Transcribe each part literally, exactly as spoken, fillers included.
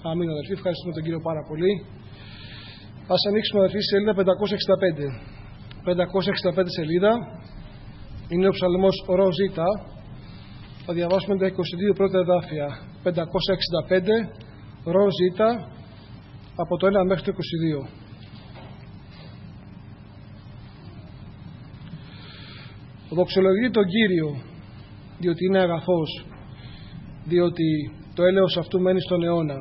Αμήν, αδελφοί, ευχαριστούμε τον Κύριο πάρα πολύ. Ας ανοίξουμε, αδελφοί, σελίδα πεντακόσια εξήντα πέντε. πεντακόσια εξήντα πέντε σελίδα. Είναι ο ψαλμός ρο ζήτα. Θα διαβάσουμε τα είκοσι δύο πρώτα εδάφια. πεντακόσια εξήντα πέντε ρο ζήτα, από το ένα μέχρι το είκοσι δύο. Δοξολογεί τον Κύριο, διότι είναι αγαθός, διότι το έλεος αυτού μένει στον αιώνα.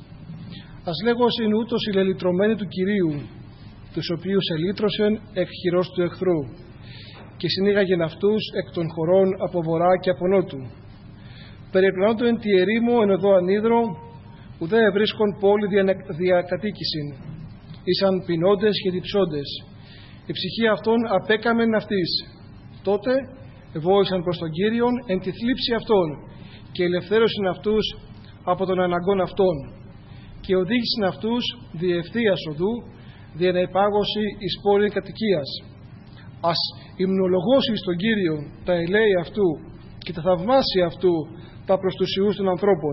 Ας λέγω είναι ούτως οι λελυτρωμένοι του Κυρίου, τους οποίους ελύτρωσεν εκ χειρός του εχθρού, και συνήγαγεν αυτούς εκ των χωρών από βορρά και από νότου. Περιπλανόντο εν τη ερήμο εν οδό ανίδρο, ουδέ ευρίσκον πόλη διακατοίκησιν, ήσαν πεινώντες και διψώντες. Η ψυχή αυτών απέκαμεν αυτής. Τότε ευόησαν προς τον Κύριον εν τη θλίψη αυτών και ελευθέρωσαν αυτούς από των αναγκών αυτών και οδήγησαν αυτούς διευθείας οδού δια να υπάγωση εις πόλη κατοικίας. Ας υμνολογώσει στον Κύριο τα ελέη αυτού και τα θαυμάσια αυτού τα προς τους ιούς των ανθρώπων,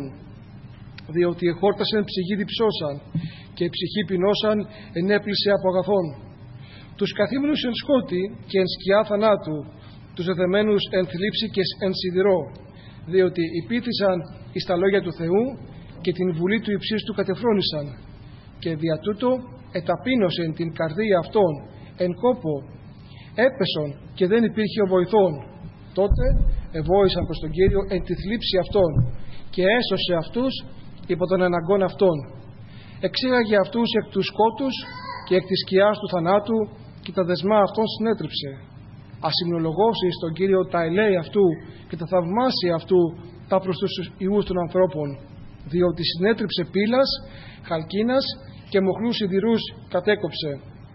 διότι εχόρτασεν ψυχή διψώσαν και ψυχή πεινώσαν ενέπλησε από αγαθών. Τους καθήμενους εν σκότη και εν σκιά θανάτου, τους δεδεμένους εν θλίψη και εν σιδηρό, διότι υπήθησαν εις τα λόγια του Θεού και την βουλή του υψίστου κατεφρόνησαν, και δια τούτο εταπείνωσεν την καρδία αυτών εν κόπο, έπεσον και δεν υπήρχε ο βοηθών. Τότε ευόησαν προς τον Κύριο εν τη θλίψη αυτών και έσωσε αυτούς υπό των αναγκών αυτών. Εξήγαγε αυτούς εκ του σκότους και εκ της σκιάς του θανάτου και τα δεσμά αυτών συνέτριψε. Ας υμνολογώσει στον Κύριο τα ελέη αυτού και τα θαυμάσια αυτού τα προς τους ιούς των ανθρώπων, διότι συνέτριψε πύλας, χαλκίνας και μοχλούς σιδηρούς κατέκοψε.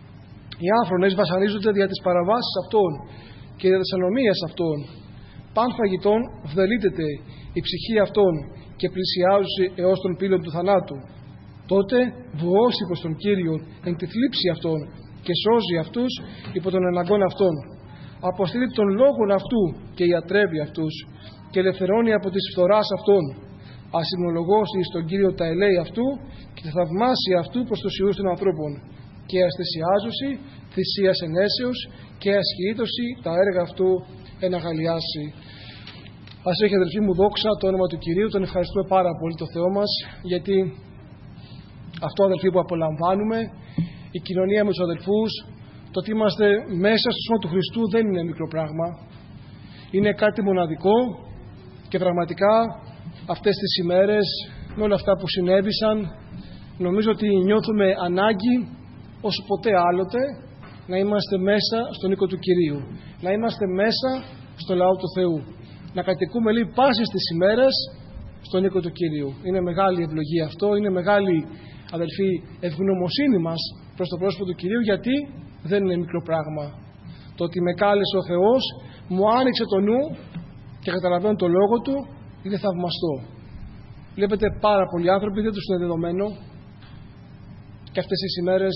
Οι άφρονες βασανίζονται δια της παραβάσης αυτών και δια της ανομίας αυτών. Παν φαγητών βδελίτεται η ψυχή αυτών και πλησιάζει έως των πύλων του θανάτου. Τότε βουώσει προς τον Κύριο εν τη θλίψη αυτών και σώζει αυτούς υπό των αναγκών αυτών. Αποστείλει των λόγων αυτού και ιατρεύει αυτούς και ελευθερώνει από της φθοράς αυτών. Ας υμνολογώσει στον Κύριο τα ελέη αυτού και τα θαυμάσια αυτού προς τους ιούς των ανθρώπων, και ασθεσιάζωση θυσίας ενέσεως και ασχοίτωση τα έργα αυτού εν αγαλιάσει. Ας έχει, αδελφοί μου, δόξα το όνομα του Κυρίου. Τον ευχαριστούμε πάρα πολύ το Θεό μας, γιατί αυτό, αδελφοί, που απολαμβάνουμε, η κοινωνία με τους αδελφούς, το ότι είμαστε μέσα στο σώμα του Χριστού, δεν είναι μικρό πράγμα. Είναι κάτι μοναδικό και πραγματικά αυτές τις ημέρες, με όλα αυτά που συνέβησαν, νομίζω ότι νιώθουμε ανάγκη όσο ποτέ άλλοτε να είμαστε μέσα στον οίκο του Κυρίου, να είμαστε μέσα στο λαό του Θεού, να κατοικούμε λίγο πάσες τις ημέρες στον οίκο του Κυρίου. Είναι μεγάλη ευλογία αυτό, είναι μεγάλη, αδελφοί, ευγνωμοσύνη μας προς το πρόσωπο του Κυρίου, γιατί δεν είναι μικρό πράγμα. Το ότι με κάλεσε ο Θεός, μου άνοιξε το νου και καταλαβαίνω το λόγο του, είναι θαυμαστό. Βλέπετε, πάρα πολλοί άνθρωποι δεν τους είναι δεδομένο, και αυτές τις ημέρες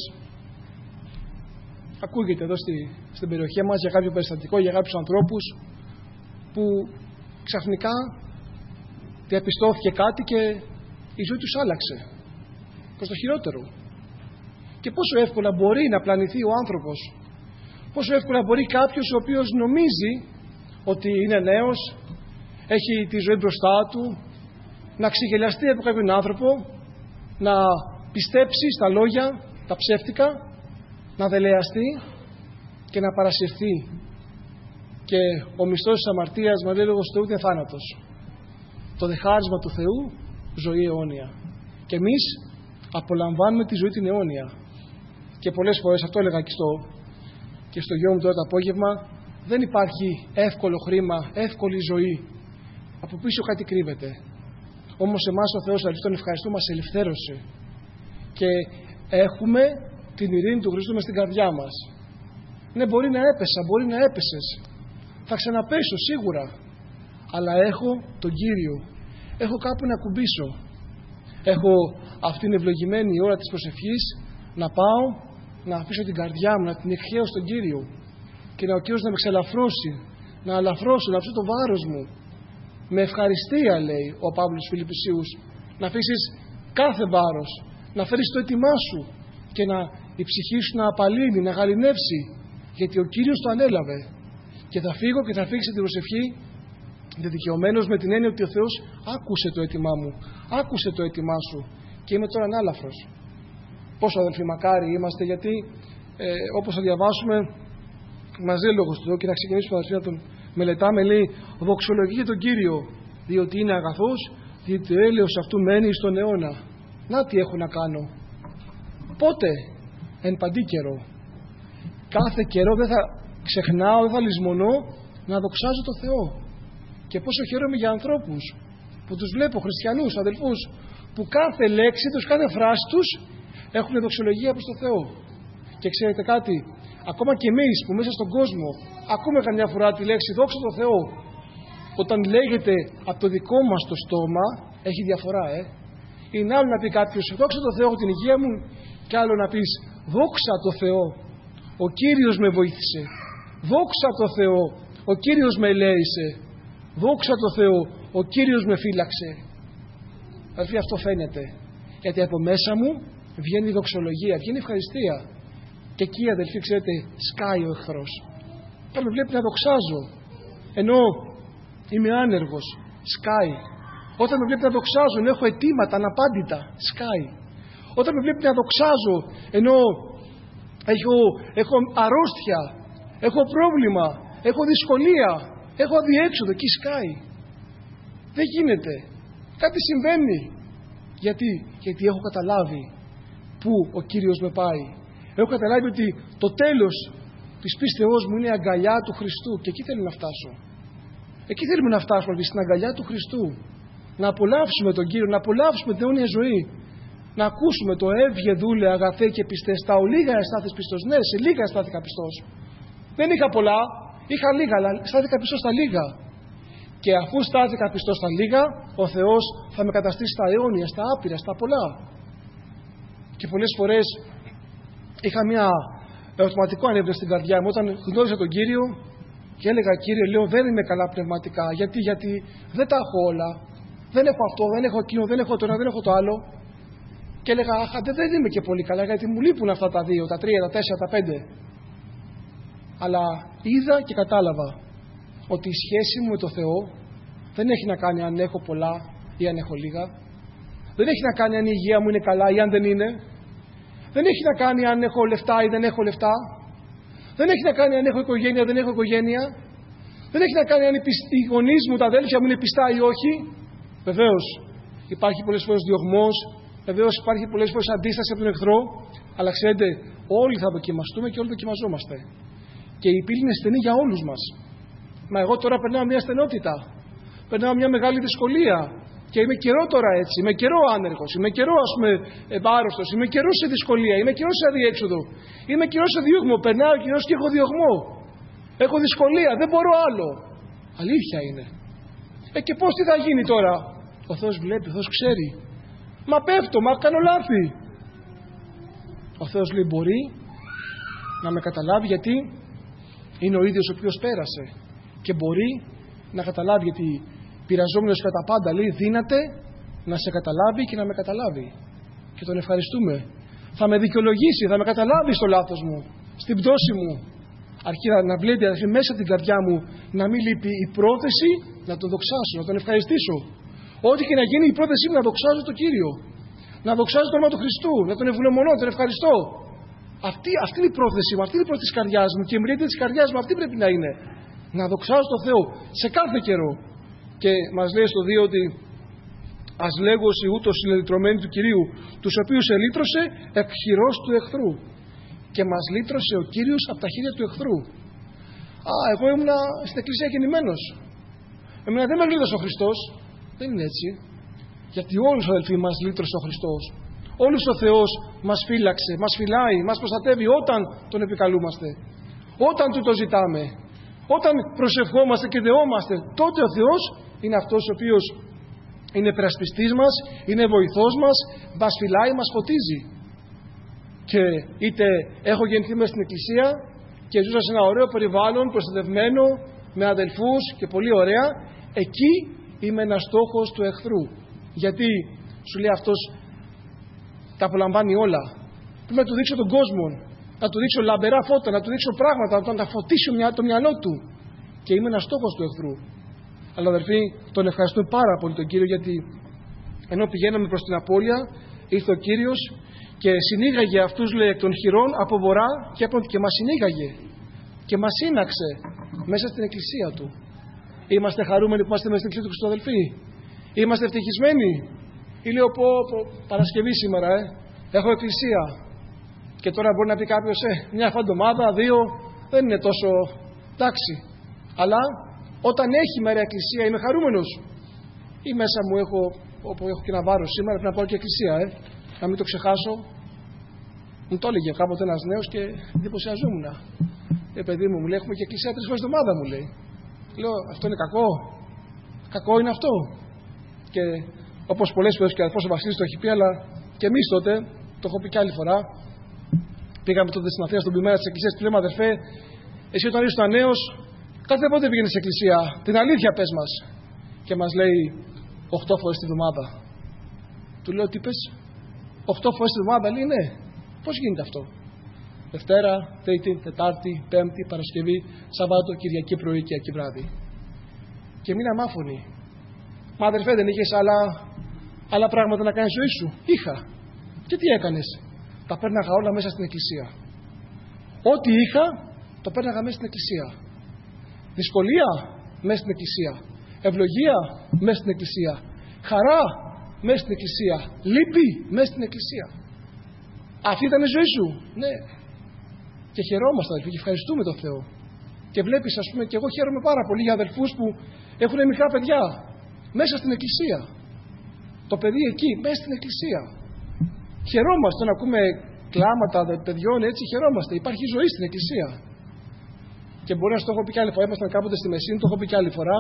ακούγεται εδώ στη, στην περιοχή μας για κάποιο περιστατικό, για κάποιους ανθρώπους που ξαφνικά διαπιστώθηκε κάτι και η ζωή τους άλλαξε προς το χειρότερο. Και πόσο εύκολα μπορεί να πλανηθεί ο άνθρωπος, πόσο εύκολα μπορεί κάποιος ο οποίος νομίζει ότι είναι νέος, έχει τη ζωή μπροστά του, να ξεγελιαστεί από κάποιον άνθρωπο, να πιστέψει στα λόγια τα ψεύτικα, να δελεαστεί και να παρασυρθεί. Και ο μισθός της αμαρτίας, με λέει λόγος του Θεού, είναι θάνατος. Το δε χάρισμα του Θεού, ζωή αιώνια. Και εμείς απολαμβάνουμε τη ζωή την αιώνια. Και πολλές φορές, αυτό έλεγα και στο, και στο γιο μου τώρα το απόγευμα, δεν υπάρχει εύκολο χρήμα, εύκολη ζωή. Από πίσω κάτι κρύβεται. Όμως εμάς ο Θεός, αλήθεια, τον ευχαριστούμε, μας ελευθέρωσε. Και έχουμε την ειρήνη του Χριστού μες στην καρδιά μας. Ναι, μπορεί να έπεσα, μπορεί να έπεσες. Θα ξαναπέσω σίγουρα. Αλλά έχω τον Κύριο. Έχω κάπου να κουμπίσω. Έχω αυτήν την ευλογημένη ώρα της προσευχής να πάω, να αφήσω την καρδιά μου, να την εκχέω στον Κύριο. Και να ο Κύριος να με ξελαφρώσει, να αλαφρώσω, να αφήσω το βάρος μου. Με ευχαριστία, λέει ο Παύλος Φιλιππισίους, να αφήσεις κάθε βάρος, να φέρεις το έτοιμά σου και να η ψυχή σου να απαλύνει, να γαληνεύσει, γιατί ο Κύριος το ανέλαβε. Και θα φύγω και θα φύγει την προσευχή δικαιωμένος με την έννοια ότι ο Θεός άκουσε το αίτημά μου, άκουσε το αίτημά σου και είμαι τώρα ανάλαφρος. Πόσο αδελφοί μακάρι είμαστε, γιατί ε, όπως θα διαβάσουμε μας λέει ο Λόγος του Θεού και να ξεκινήσουμε αδελφοί να τον μελετάμε, λέει δοξολογείτε τον Κύριο διότι είναι αγαθός, διότι το έλεος αυτού μένει στον αιώνα. Να τι έχω να κάνω. Πότε? Εν παντή καιρό. Κάθε καιρό δεν θα ξεχνάω, δεν θα λησμονώ να δοξάζω το Θεό. Και πόσο χαίρομαι για ανθρώπους που τους βλέπω, χριστιανούς, αδελφούς, που κάθε λέξη τους, κάθε φράση τους έχουν δοξολογία προς το Θεό. Και ξέρετε κάτι, ακόμα και εμείς που μέσα στον κόσμο ακούμε καμιά φορά τη λέξη δόξα τω Θεώ, όταν λέγεται από το δικό μας το στόμα, έχει διαφορά, ε. Είναι άλλο να πει κάποιος δόξα τω Θεώ την υγεία μου, και άλλο να πεις δόξα τω Θεώ, ο Κύριος με βοήθησε. Δόξα τω Θεώ, ο Κύριος με ελέησε. Δόξα τω Θεώ, ο Κύριος με φύλαξε. Αδελφοί, αυτό φαίνεται. Γιατί από μέσα μου βγαίνει η δοξολογία, βγαίνει η ευχαριστία. Και εκεί, αδελφοί, ξέρετε, σκάει ο εχθρός. Όταν με βλέπει να δοξάζω, ενώ είμαι άνεργος, σκάει. Όταν με βλέπει να δοξάζω, ενώ έχω αιτήματα αναπάντητα, σκάει. Όταν με βλέπει να δοξάζω, ενώ έχω, έχω αρρώστια, έχω πρόβλημα, έχω δυσκολία, έχω αδιέξοδο, εκεί σκάει. Δεν γίνεται. Κάτι συμβαίνει. Γιατί, Γιατί έχω καταλάβει πού ο Κύριος με πάει. Έχω καταλάβει ότι το τέλος της πίστεώς μου είναι η αγκαλιά του Χριστού. Και εκεί θέλω να φτάσω. Εκεί θέλουμε να φτάσουμε, στην αγκαλιά του Χριστού. Να απολαύσουμε τον Κύριο, να απολαύσουμε την αιώνια ζωή. Να ακούσουμε το έβγε δούλε αγαθέ και πιστέ. Στα ολίγα αισθάθης πιστός. Ναι, σε λίγα αισθάθηκα πιστός. Δεν είχα πολλά, είχα λίγα, αλλά στάθηκα πιστός στα λίγα. Και αφού στάθηκα πιστός στα λίγα, ο Θεός θα με καταστήσει στα αιώνια, στα άπειρα, στα πολλά. Και πολλές φορές είχα μια ερωτηματικό ανέβρεση στην καρδιά μου όταν γνώρισα τον Κύριο και έλεγα, Κύριε, λέω, δεν είμαι καλά πνευματικά. Γιατί, γιατί δεν τα έχω όλα. Δεν έχω αυτό, δεν έχω εκείνο, δεν έχω το ένα, δεν έχω το άλλο. Και έλεγα, αχ, δεν είμαι και πολύ καλά, γιατί μου λείπουν αυτά τα δύο, τα τρία, τα τέσσερα, τα πέντε. Αλλά είδα και κατάλαβα ότι η σχέση μου με το Θεό δεν έχει να κάνει αν έχω πολλά ή αν έχω λίγα. Δεν έχει να κάνει αν η υγεία μου είναι καλά ή αν δεν είναι. Δεν έχει να κάνει αν έχω λεφτά ή δεν έχω λεφτά. Δεν έχει να κάνει αν έχω οικογένεια ή δεν έχω οικογένεια. Δεν έχει να κάνει αν οι γονείς μου, τα αδέλφια μου είναι πιστά ή όχι. Βεβαίως υπάρχει πολλές φορές διωγμός, βεβαίως υπάρχει πολλές φορές αντίσταση από τον εχθρό, αλλά ξέρετε, όλοι θα δοκιμαστούμε και όλοι δοκιμαζόμαστε. Και η πύλη είναι στενή για όλους μας. Μα εγώ τώρα περνάω μια στενότητα, περνάω μια μεγάλη δυσκολία και είμαι καιρό τώρα έτσι, είμαι καιρό άνεργος, είμαι καιρό ας πούμε άρρωστος, είμαι καιρό σε δυσκολία, είμαι καιρό σε αδιέξοδο, είμαι καιρό σε διώγμο, περνάω καιρός και έχω διωγμό, έχω δυσκολία, δεν μπορώ άλλο. Αλήθεια είναι. Ε και πώς τι θα γίνει τώρα? Ο Θεός βλέπει, ο Θεός ξέρει. Μα πέφτω, μα κάνω λάθη. Ο Θεός λέει μπορεί να με καταλάβει, γιατί είναι ο ίδιος ο οποίος πέρασε. Και μπορεί να καταλάβει, γιατί πειραζόμενος κατά πάντα, λέει, δύναται να σε καταλάβει και να με καταλάβει. Και τον ευχαριστούμε. Θα με δικαιολογήσει, θα με καταλάβει στο λάθος μου, στην πτώση μου. Αρκεί να βλέπει αδελφοί, μέσα από την καρδιά μου να μην λείπει η πρόθεση να τον δοξάσω, να τον ευχαριστήσω. Ό,τι και να γίνει, η πρόθεσή μου να δοξάζω τον Κύριο. Να δοξάζω το όνομα του Χριστού, να τον ευλομονώ, να τον ευχαριστώ. Αυτή, αυτή είναι η πρόθεση μου, αυτή είναι η πρόθεση της καρδιάς μου και η μυρωδιά της καρδιάς μου αυτή πρέπει να είναι. Να δοξάζω τον Θεό σε κάθε καιρό. Και μας λέει στο δύο ότι ας λέγω όσοι ούτως είναι λυτρωμένοι του Κυρίου, τους οποίους ελύτρωσε εκ χειρός του εχθρού. Και μας λύτρωσε ο Κύριος από τα χέρια του εχθρού. Α, εγώ ήμουνα στην εκκλησία γεννημένος. Εμένα δεν με λύτρωσε ο Χριστός. Δεν είναι έτσι. Γιατί όλους αδελφοί μας λύτρωσε ο Χριστός. Όλους ο Θεός μας φύλαξε, μας φυλάει, μας προστατεύει όταν τον επικαλούμαστε. Όταν του το ζητάμε. Όταν προσευχόμαστε και δεόμαστε, τότε ο Θεός είναι αυτός ο οποίος είναι περασπιστής μας, είναι βοηθός μας, μας φυλάει, μας φωτίζει. Και είτε έχω γεννηθεί μέσα στην εκκλησία και ζούσα σε ένα ωραίο περιβάλλον, προστατευμένο, με αδελφούς και πολύ ωραία, εκεί είμαι ένας στόχος του εχθρού. Γιατί σου λέει αυτός, τα απολαμβάνει όλα. Πρέπει να του δείξω τον κόσμο, να του δείξω λαμπερά φώτα, να του δείξω πράγματα, να τα φωτίσω το μυαλό του. Και είμαι ένας στόχος του εχθρού. Αλλά αδερφοί, τον ευχαριστούμε πάρα πολύ τον Κύριο, γιατί ενώ πηγαίναμε προς την απώλεια, ήρθε ο Κύριος και συνήγαγε αυτούς, λέει, εκ των χειρών από βορρά και από και μας συνήγαγε και μας σύναξε μέσα στην εκκλησία του. Είμαστε χαρούμενοι που είμαστε μέσα στην εκκλησία του Χριστού, αδελφοί? Είμαστε ευτυχισμένοι? Ή λέω, πω, πω, Παρασκευή σήμερα, ε, έχω εκκλησία. Και τώρα μπορεί να πει κάποιος, ε, μια εβδομάδα, δύο, δεν είναι τόσο εντάξει. Αλλά όταν έχει μέρα εκκλησία είμαι χαρούμενος. Ή μέσα μου έχω, όπου έχω και ένα βάρος σήμερα, πρέπει να πάω και εκκλησία, ε, να μην το ξεχάσω. Μου το έλεγε κάποτε ένας νέος και εντυπωσιαζόμουν. Ε, παιδί μου, μου λέει, έχουμε και εκκλησία τρεις φορές την εβδομάδα, μου λέει. Λέω, αυτό είναι κακό? Κακό είναι αυτό? Και όπως πολλές φορές και ο αδερφός ο Βασίλης το έχει πει, αλλά και εμείς τότε, το έχω πει και άλλη φορά, πήγαμε τότε στην Αθήνα στον ποιμέρα της εκκλησίας, του λέμε, αδερφέ, εσύ όταν ήσουν νέος, κάθε πότε πήγαινες στην εκκλησία? Την αλήθεια πες μας. Και μας λέει, οχτώ φορές την εβδομάδα. Του λέω, τι πες? Οχτώ φορές την εβδομάδα? Λέει, ναι. Πώς γίνεται αυτό? Δευτέρα, Τρίτη, Τετάρτη, Πέμπτη, Παρασκευή, Σαββάτο, Κυριακή πρωί και Κυριακή βράδυ. Και μείναμε άφωνοι. Μα αδερφέ, δεν είχες άλλα, άλλα πράγματα να κάνεις ζωή σου? Είχα. Και τι έκανες? Τα πέρναγα όλα μέσα στην εκκλησία. Ό,τι είχα, το πέρναγα μέσα στην εκκλησία. Δυσκολία, μέσα στην εκκλησία. Ευλογία, μέσα στην εκκλησία. Χαρά, μέσα στην εκκλησία. Λύπη, μέσα στην εκκλησία. Αυτή ήταν η ζωή σου? Ναι. Και χαιρόμαστε, αδελφοί, και ευχαριστούμε τον Θεό. Και βλέπεις, ας πούμε, και εγώ χαίρομαι πάρα πολύ για αδελφούς που έχουν μικρά παιδιά μέσα στην εκκλησία. Το παιδί εκεί, μέσα στην εκκλησία. Χαιρόμαστε να ακούμε κλάματα παιδιών, έτσι χαιρόμαστε. Υπάρχει ζωή στην εκκλησία. Και μπορεί να σου το έχω πει κι άλλη φορά. Ήμασταν κάποτε στη Μεσίνη, το έχω πει κι άλλη φορά.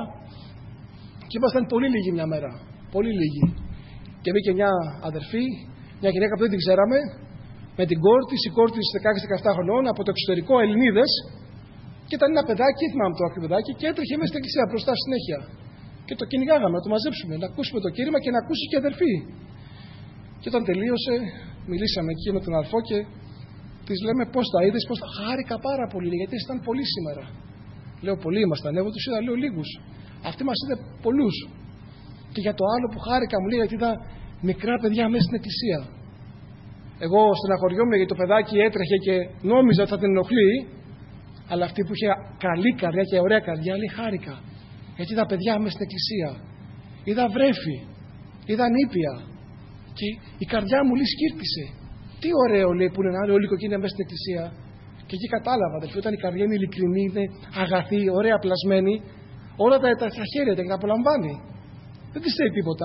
Και ήμασταν πολύ λίγοι μια μέρα. Πολύ λίγοι. Και μπήκε μια αδερφή, μια γυναίκα που δεν την ξέραμε, με την κόρη της, η κόρη της δεκαέξι δεκαεπτά χρονών, από το εξωτερικό, Ελληνίδες. Και ήταν ένα παιδάκι, θυμάμαι το άκρη παιδάκι, και έτρεχε μέσα στην εκκλησία μπροστά συνέχεια. Και το κυνηγάγαμε, να το μαζέψουμε, να ακούσουμε το κήρυγμα και να ακούσει και η αδερφή. Και όταν τελείωσε, μιλήσαμε εκεί με τον αδελφό και της λέμε, πώς τα είδες? Πώς τα... Χάρηκα πάρα πολύ, γιατί ήταν πολλοί σήμερα. Λέω, πολλοί ήμασταν. Εγώ τους είδα, λέω, λίγους. Αυτή μας είδε πολλούς. Και για το άλλο που χάρηκα, μου λέει, γιατί είδα μικρά παιδιά μέσα στην εκκλησία. Εγώ στεναχωριόμουν γιατί το παιδάκι έτρεχε και νόμιζα ότι θα την ενοχλεί, αλλά αυτή που είχε καλή καρδιά και ωραία καρδιά, λέει, χάρηκα. Γιατί είδα παιδιά μέσα στην εκκλησία. Είδα βρέφη. Είδα νήπια. Και η καρδιά μου λέει σκύρτησε. Τι ωραίο, λέει, που είναι να είναι όλη η οικογένεια μέσα στην εκκλησία. Και εκεί κατάλαβα, αδελφοί, όταν η καρδιά είναι ειλικρινή, είναι αγαθή, ωραία πλασμένη, όλα τα, τα, τα χαίρεται και τα απολαμβάνει. Δεν της λέει τίποτα.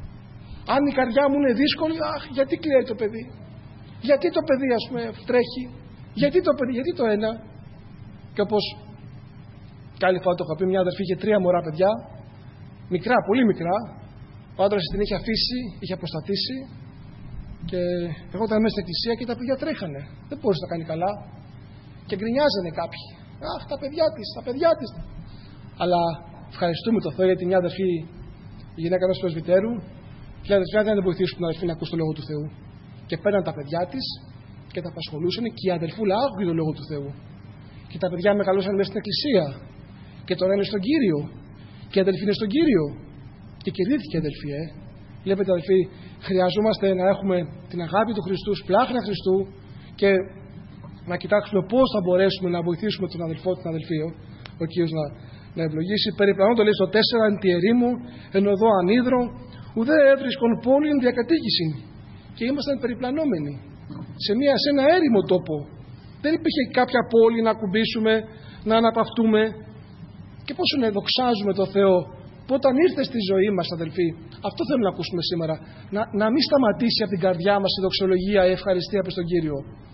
Αν η καρδιά μου είναι δύσκολη, αχ, γιατί κλαίει το παιδί? Γιατί το παιδί, ας πούμε, τρέχει? Γιατί το παιδί, γιατί το ένα? Και όπως κι άλλη φορά το είχα πει, μια αδερφή είχε τρία μωρά παιδιά, μικρά, πολύ μικρά. Ο άντρας την είχε αφήσει, είχε αποστατήσει. Και εγώ ήταν μέσα στην εκκλησία και τα παιδιά τρέχανε. Δεν μπορούσε να κάνει καλά. Και γκρινιάζανε κάποιοι. Αχ, τα παιδιά της, τα παιδιά της. Αλλά ευχαριστούμε τον Θεό γιατί μια αδερφή, η γυναίκα ενός πρεσβυτέρου, και αδερφή δεν την βοηθήσουν την αδερφή να ακούσει το λόγο του Θεού. Και παίρναν τα παιδιά της και τα απασχολούσαν και η αδερφούλα άκουγε το λόγο του Θεού. Και τα παιδιά μεγαλώσαν μέσα στην εκκλησία. Και τώρα είναι στον Κύριο. Και η αδερφή είναι στον Κύριο. Και κερδίθηκε η αδερφή, ε. Βλέπετε, αδερφοί, χρειαζόμαστε να έχουμε την αγάπη του Χριστού, σπλάχνα Χριστού και να κοιτάξουμε πώς θα μπορέσουμε να βοηθήσουμε τον αδελφό, την αδελφή, ο Κύριος να, να ευλογήσει. Περιπλανών το λέει στο τέσσερα, εν τη ερήμου, εν οδό ανίδρο, ουδέ έβρισκον πόλην διακατοίκηση. Και ήμασταν περιπλανόμενοι σε, μια, σε ένα έρημο τόπο. Δεν υπήρχε κάποια πόλη να ακουμπήσουμε, να αναπαυτούμε. Και πόσο να δοξάζουμε τον Θεό που όταν ήρθε στη ζωή μας, αδελφοί, αυτό θέλουμε να ακούσουμε σήμερα. Να, να μην σταματήσει από την καρδιά μας η δοξολογία, η ευχαριστία προς τον Κύριο.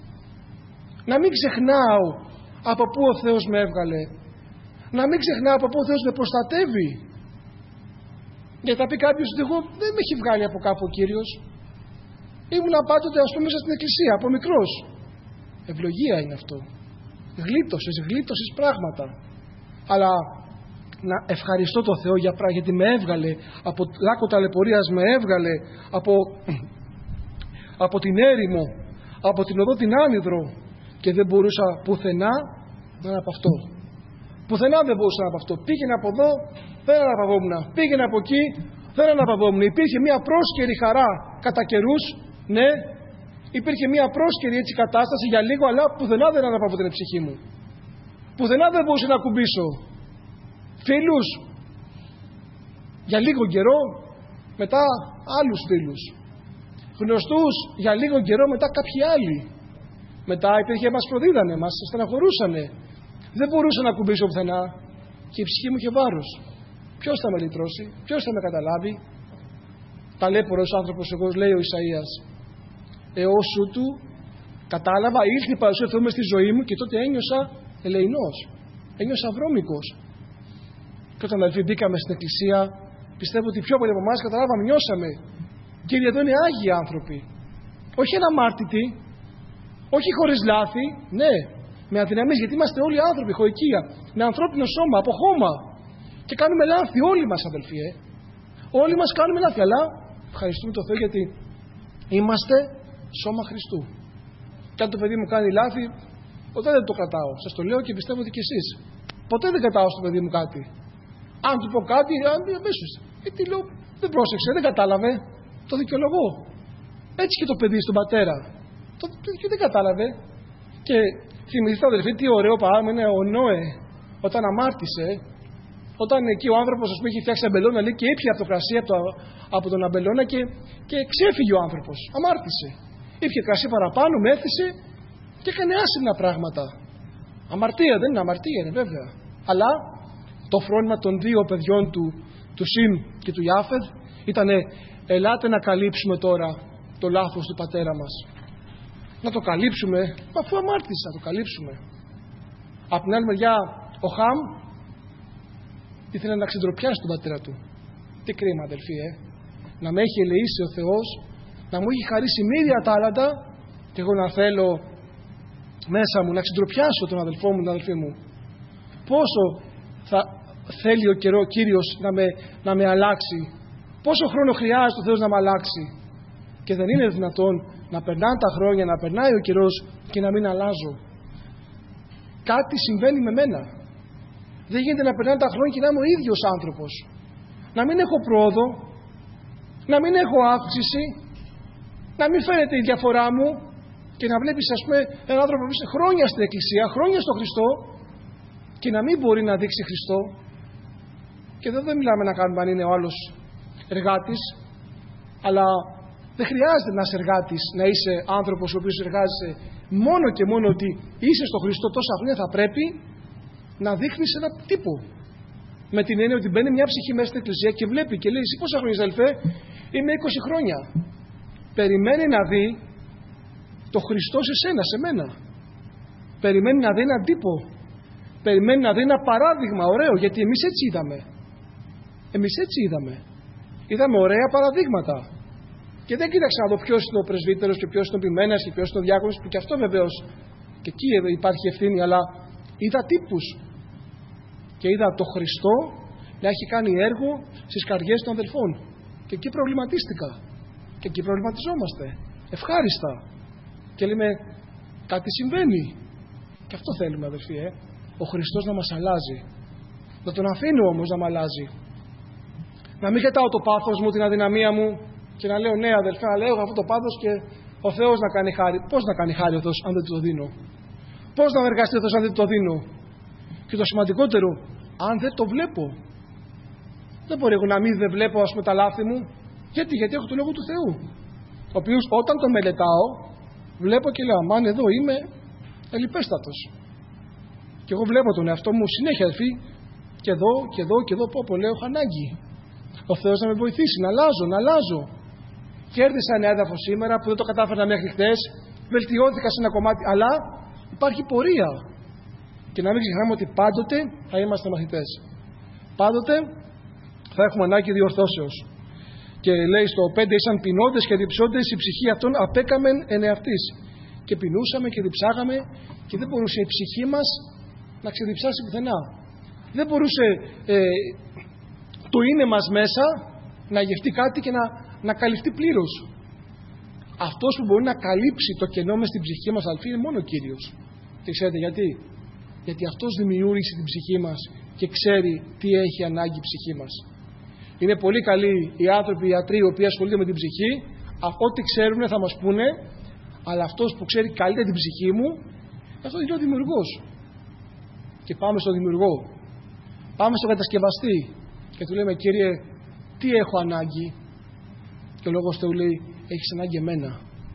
Να μην ξεχνάω από πού ο Θεός με έβγαλε. Να μην ξεχνάω από πού ο Θεός με προστατεύει. Γιατί θα πει κάποιος ότι εγώ δεν με έχει βγάλει από κάπου ο Κύριος. Ήμουνα πάντοτε, ας πούμε, μέσα στην εκκλησία, από μικρός. Ευλογία είναι αυτό. Γλίτωσες, γλίτωσες πράγματα. Αλλά να ευχαριστώ τον Θεό για πράγμα, γιατί με έβγαλε από λάκκο ταλαιπωρίας, με έβγαλε από, από την έρημο, από την οδό την άνυδρο και δεν μπορούσα πουθενά να αναπαυτώ. Πουθενά δεν μπορούσα να αναπαυτώ. Πήγαινα από εδώ, δεν αναπαυόμουν. Πήγαινα από εκεί, δεν αναπαυόμουν. Υπήρχε μια πρόσκαιρη χαρά κατά καιρούς, ναι, υπήρχε μια πρόσκαιρη έτσι κατάσταση για λίγο, αλλά πουθενά δεν αναπαυώ την ψυχή μου. Πουθενά δεν μπορούσα να κουμπίσω φίλους για λίγο καιρό, μετά άλλους φίλους. Γνωστούς για λίγο καιρό, μετά κάποιοι άλλοι. Μετά υπήρχε, μας προδίδανε, μας στεναχωρούσανε. Δεν μπορούσα να κουμπίσω πουθενά και η ψυχή μου είχε βάρος. Ποιος θα με λυτρώσει, ποιος θα με καταλάβει? Ταλέπορος άνθρωπος εγώ, λέει ο Ισαΐας. Εώς του κατάλαβα, ήλθε η παρουσία του Θεού μες στη ζωή μου και τότε ένιωσα ελεεινός, ένιωσα βρώμικος. Και όταν αδελφοί μπήκαμε στην εκκλησία, πιστεύω ότι πιο πολλοί από εμάς καταλάβαμε, νιώσαμε. Κύριε, εδώ είναι άγιοι άνθρωποι. Όχι αναμάρτητοι, όχι χωρίς λάθη, ναι, με αδυναμίες, γιατί είμαστε όλοι άνθρωποι, χοικία, με ανθρώπινο σώμα, από χώμα. Και κάνουμε λάθη, όλοι μας αδελφοί, ε. Όλοι μας κάνουμε λάθη, αλλά ευχαριστούμε τον Θεό γιατί είμαστε σώμα Χριστού. Και αν το παιδί μου κάνει λάθη, ποτέ δεν το κρατάω. Σας το λέω και πιστεύω ότι και εσείς. Ποτέ δεν κρατάω στο παιδί μου κάτι. Αν του πω κάτι, αμέσως. Γιατί λέω, δεν πρόσεξε, δεν κατάλαβε. Το δικαιολογώ. Έτσι και το παιδί στον πατέρα. Το, το, και δεν κατάλαβε. Και θυμηθείτε, αδελφοί, τι ωραίο παράδειγμα είναι ο Νόε όταν αμάρτησε. Όταν εκεί ο άνθρωπος, ας πούμε, είχε φτιάξει αμπελώνα, λέει, και ήπια από το κρασί από, το, από τον αμπελώνα και, και ξέφυγε ο άνθρωπος. Αμάρτησε. Ήπια κρασί παραπάνω, μέθησε και έκανε άσχημα πράγματα. Αμαρτία, δεν είναι αμαρτία, είναι βέβαια. Αλλά το φρόνημα των δύο παιδιών του, του Σιμ και του Ιάφεθ, ήταν ελάτε να καλύψουμε τώρα το λάθος του πατέρα μας. Να το καλύψουμε, αφού αμάρτησε, να το καλύψουμε. Από την άλλη μεριά, ο Χαμ ήθελε να ξεντροπιάσει τον πατέρα του. Τι κρίμα, αδελφοί, ε. Να με έχει ελεήσει ο Θεός, να μου έχει χαρίσει μύρια τάλαντα και εγώ να θέλω μέσα μου να ξεντροπιάσω τον αδελφό μου, την αδελφή μου. Πόσο θα θέλει ο καιρό Κύριος να με, να με αλλάξει, πόσο χρόνο χρειάζεται ο Θεός να με αλλάξει. Και δεν είναι δυνατόν να περνάνε τα χρόνια, να περνάει ο καιρός και να μην αλλάζω. Κάτι συμβαίνει με μένα. Δεν γίνεται να περνάνε τα χρόνια και να είμαι ο ίδιος άνθρωπος. Να μην έχω πρόοδο, να μην έχω αύξηση, να μην φαίνεται η διαφορά μου και να βλέπεις, ας πούμε, έναν άνθρωπο που είναι χρόνια στην Εκκλησία, χρόνια στο Χριστό και να μην μπορεί να δείξει Χριστό. Και εδώ δεν μιλάμε να κάνουμε αν είναι ο άλλος εργάτης, αλλά δεν χρειάζεται να είσαι εργάτης, να είσαι άνθρωπος ο οποίος εργάζεσαι μόνο και μόνο ότι είσαι στο Χριστό τόσα χρόνια, θα πρέπει να δείχνεις ένα τύπο. Με την έννοια ότι μπαίνει μια ψυχή μέσα στην Εκκλησία και βλέπει και λέει: εσύ πόσα χρόνια, αδελφέ? Είμαι είκοσι χρόνια. Περιμένει να δει το Χριστό σε σένα, σε μένα. Περιμένει να δει έναν τύπο. Περιμένει να δει ένα παράδειγμα ωραίο, γιατί εμείς έτσι είδαμε. Εμείς έτσι είδαμε. Είδαμε ωραία παραδείγματα. Και δεν κοίταξα να δω ποιος είναι ο πρεσβύτερος και ποιος είναι ο ποιμένας και ποιος είναι ο διάκονος, που και αυτό βεβαίως και εκεί υπάρχει ευθύνη, αλλά είδα τύπους. Και είδα το Χριστό να έχει κάνει έργο στις καρδιές των αδελφών. Και εκεί προβληματίστηκα. Και εκεί προβληματιζόμαστε. Ευχάριστα. Και λέμε, κάτι συμβαίνει. Και αυτό θέλουμε, αδελφοί, ε. Ο Χριστός να μας αλλάζει. Να τον αφήνω όμως να με αλλάζει. Να μην κρατάω το πάθος μου, την αδυναμία μου και να λέω, ναι, αδελφέ, να λέω αυτό το πάθος και ο Θεός να κάνει χάρη. Πώς να κάνει χάρη ο Θεός αν δεν του το δίνω? Πώς να εργαστεί ο Θεός αν δεν του το δίνω? Και το σημαντικότερο, αν δεν το βλέπω. Δεν μπορεί εγώ να μην δεν βλέπω, ας πούμε, τα λάθη μου. Γιατί, γιατί έχω το Λόγο του Θεού. Ο οποίος όταν το μελετάω, βλέπω και λέω, αμάν, εδώ είμαι ελιπέστατος. Και εγώ βλέπω τον εαυτό μου συνέχεια, αδελφοί, και εδώ, και εδώ, και εδώ, πω, πω, λέω, έχω ανάγκη. Ο Θεός να με βοηθήσει, να αλλάζω, να αλλάζω. Κέρδισα ένα έδαφος σήμερα που δεν το κατάφερα μέχρι χθες, βελτιώθηκα σε ένα κομμάτι, αλλά υπάρχει πορεία. Και να μην ξεχνάμε ότι πάντοτε θα είμαστε μαθητές. Πάντοτε θα έχουμε ανάγκη διορθώσεως. Και λέει στο πέντε, ήσαν πεινώντες και διψώντες, η ψυχή αυτών απέκαμεν εν εαυτής. Και πεινούσαμε και διψάγαμε και δεν μπορούσε η ψυχή μας να ξεδιψάσει πουθενά. Δεν μπορούσε ε, το είναι μας μέσα να γευτεί κάτι και να, να καλυφθεί πλήρως. Αυτός που μπορεί να καλύψει το κενό μες στην ψυχή μας, αδελφοί, είναι μόνο ο Κύριος. Και ξέρετε γιατί? Γιατί αυτός δημιούργησε την ψυχή μας και ξέρει τι έχει ανάγκη η ψυχή μας. Είναι πολύ καλοί οι άνθρωποι, οι ιατροί, οι οποίοι ασχολούνται με την ψυχή, ό,τι ξέρουν θα μας πούνε, αλλά αυτός που ξέρει καλύτερα την ψυχή μου, αυτό είναι ο δημιουργός. Και πάμε στον δημιουργό. Πάμε στον κατασκευαστή και του λέμε, Κύριε, τι έχω ανάγκη? Και ο Λόγος Θεού λέει, έχεις ανάγκη εμένα.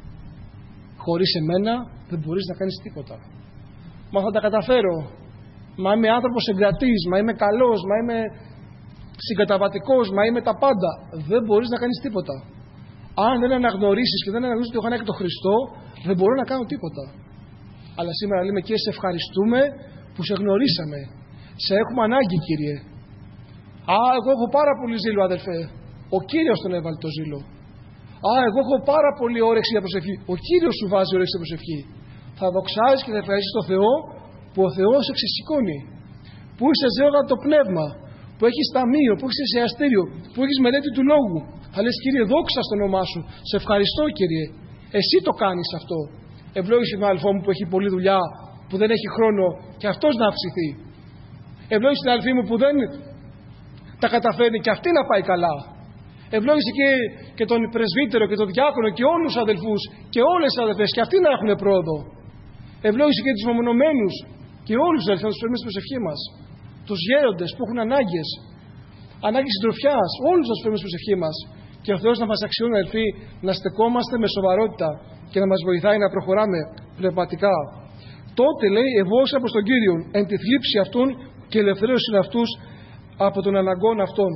Χωρίς εμένα δεν μπορείς να κάνεις τίποτα. Μα θα τα καταφέρω. Μα είμαι άνθρωπος εγκρατής, μα είμαι καλός, μα είμαι συγκαταβατικός, μα είμαι τα πάντα. Δεν μπορείς να κάνεις τίποτα. Αν δεν αναγνωρίσεις και δεν αναγνωρίσεις ότι έχω ανάγκη τον Χριστό, δεν μπορώ να κάνω τίποτα. Αλλά σήμερα λέμε, Κύριε, σε ευχαριστούμε που σε γνωρίσαμε. Σε έχουμε ανάγκη, Κύριε. Α, εγώ έχω πάρα πολύ ζήλο, αδελφέ. Ο Κύριος τον έβαλε το ζήλο. Α, εγώ έχω πάρα πολύ όρεξη για προσευχή. Ο Κύριος σου βάζει όρεξη για προσευχή. Θα δοξάζεις και θα ευχαριστείς τον Θεό που ο Θεός σε ξεσηκώνει. Που είσαι ζέωγα το πνεύμα. Που έχεις ταμείο, που έχεις εστιαστήριο, που έχεις μελέτη του λόγου. Θα λες, Κύριε, δόξα στο όνομά σου. Σε ευχαριστώ, Κύριε. Εσύ το κάνεις αυτό. Ευλόγησε τον αδελφό μου που έχει πολλή δουλειά, που δεν έχει χρόνο και αυτός να αυξηθεί. Ευλόγησε την αδελφή μου που δεν τα καταφέρνει και αυτή να πάει καλά. Ευλόγησε και, και τον πρεσβύτερο και τον διάκονο και όλους τους αδελφούς και όλες τις αδελφές και αυτοί να έχουν πρόοδο. Ευλόγησε και τους μεμονωμένους και όλους τους αδελφούς που είμαστε στην προσευχή μας. Τους γέροντες που έχουν ανάγκες, ανάγκες συντροφιάς, όλους τους φέρουμε στην προσευχή μας. Και ο Θεός να μας αξιώνει, αδελφοί, να στεκόμαστε με σοβαρότητα και να μας βοηθάει να προχωράμε πνευματικά. Τότε λέει, ευώσα προς τον Κύριο εν τη θλίψη αυτούν και ελευθέρωση αυτούς από τον αναγκών αυτών.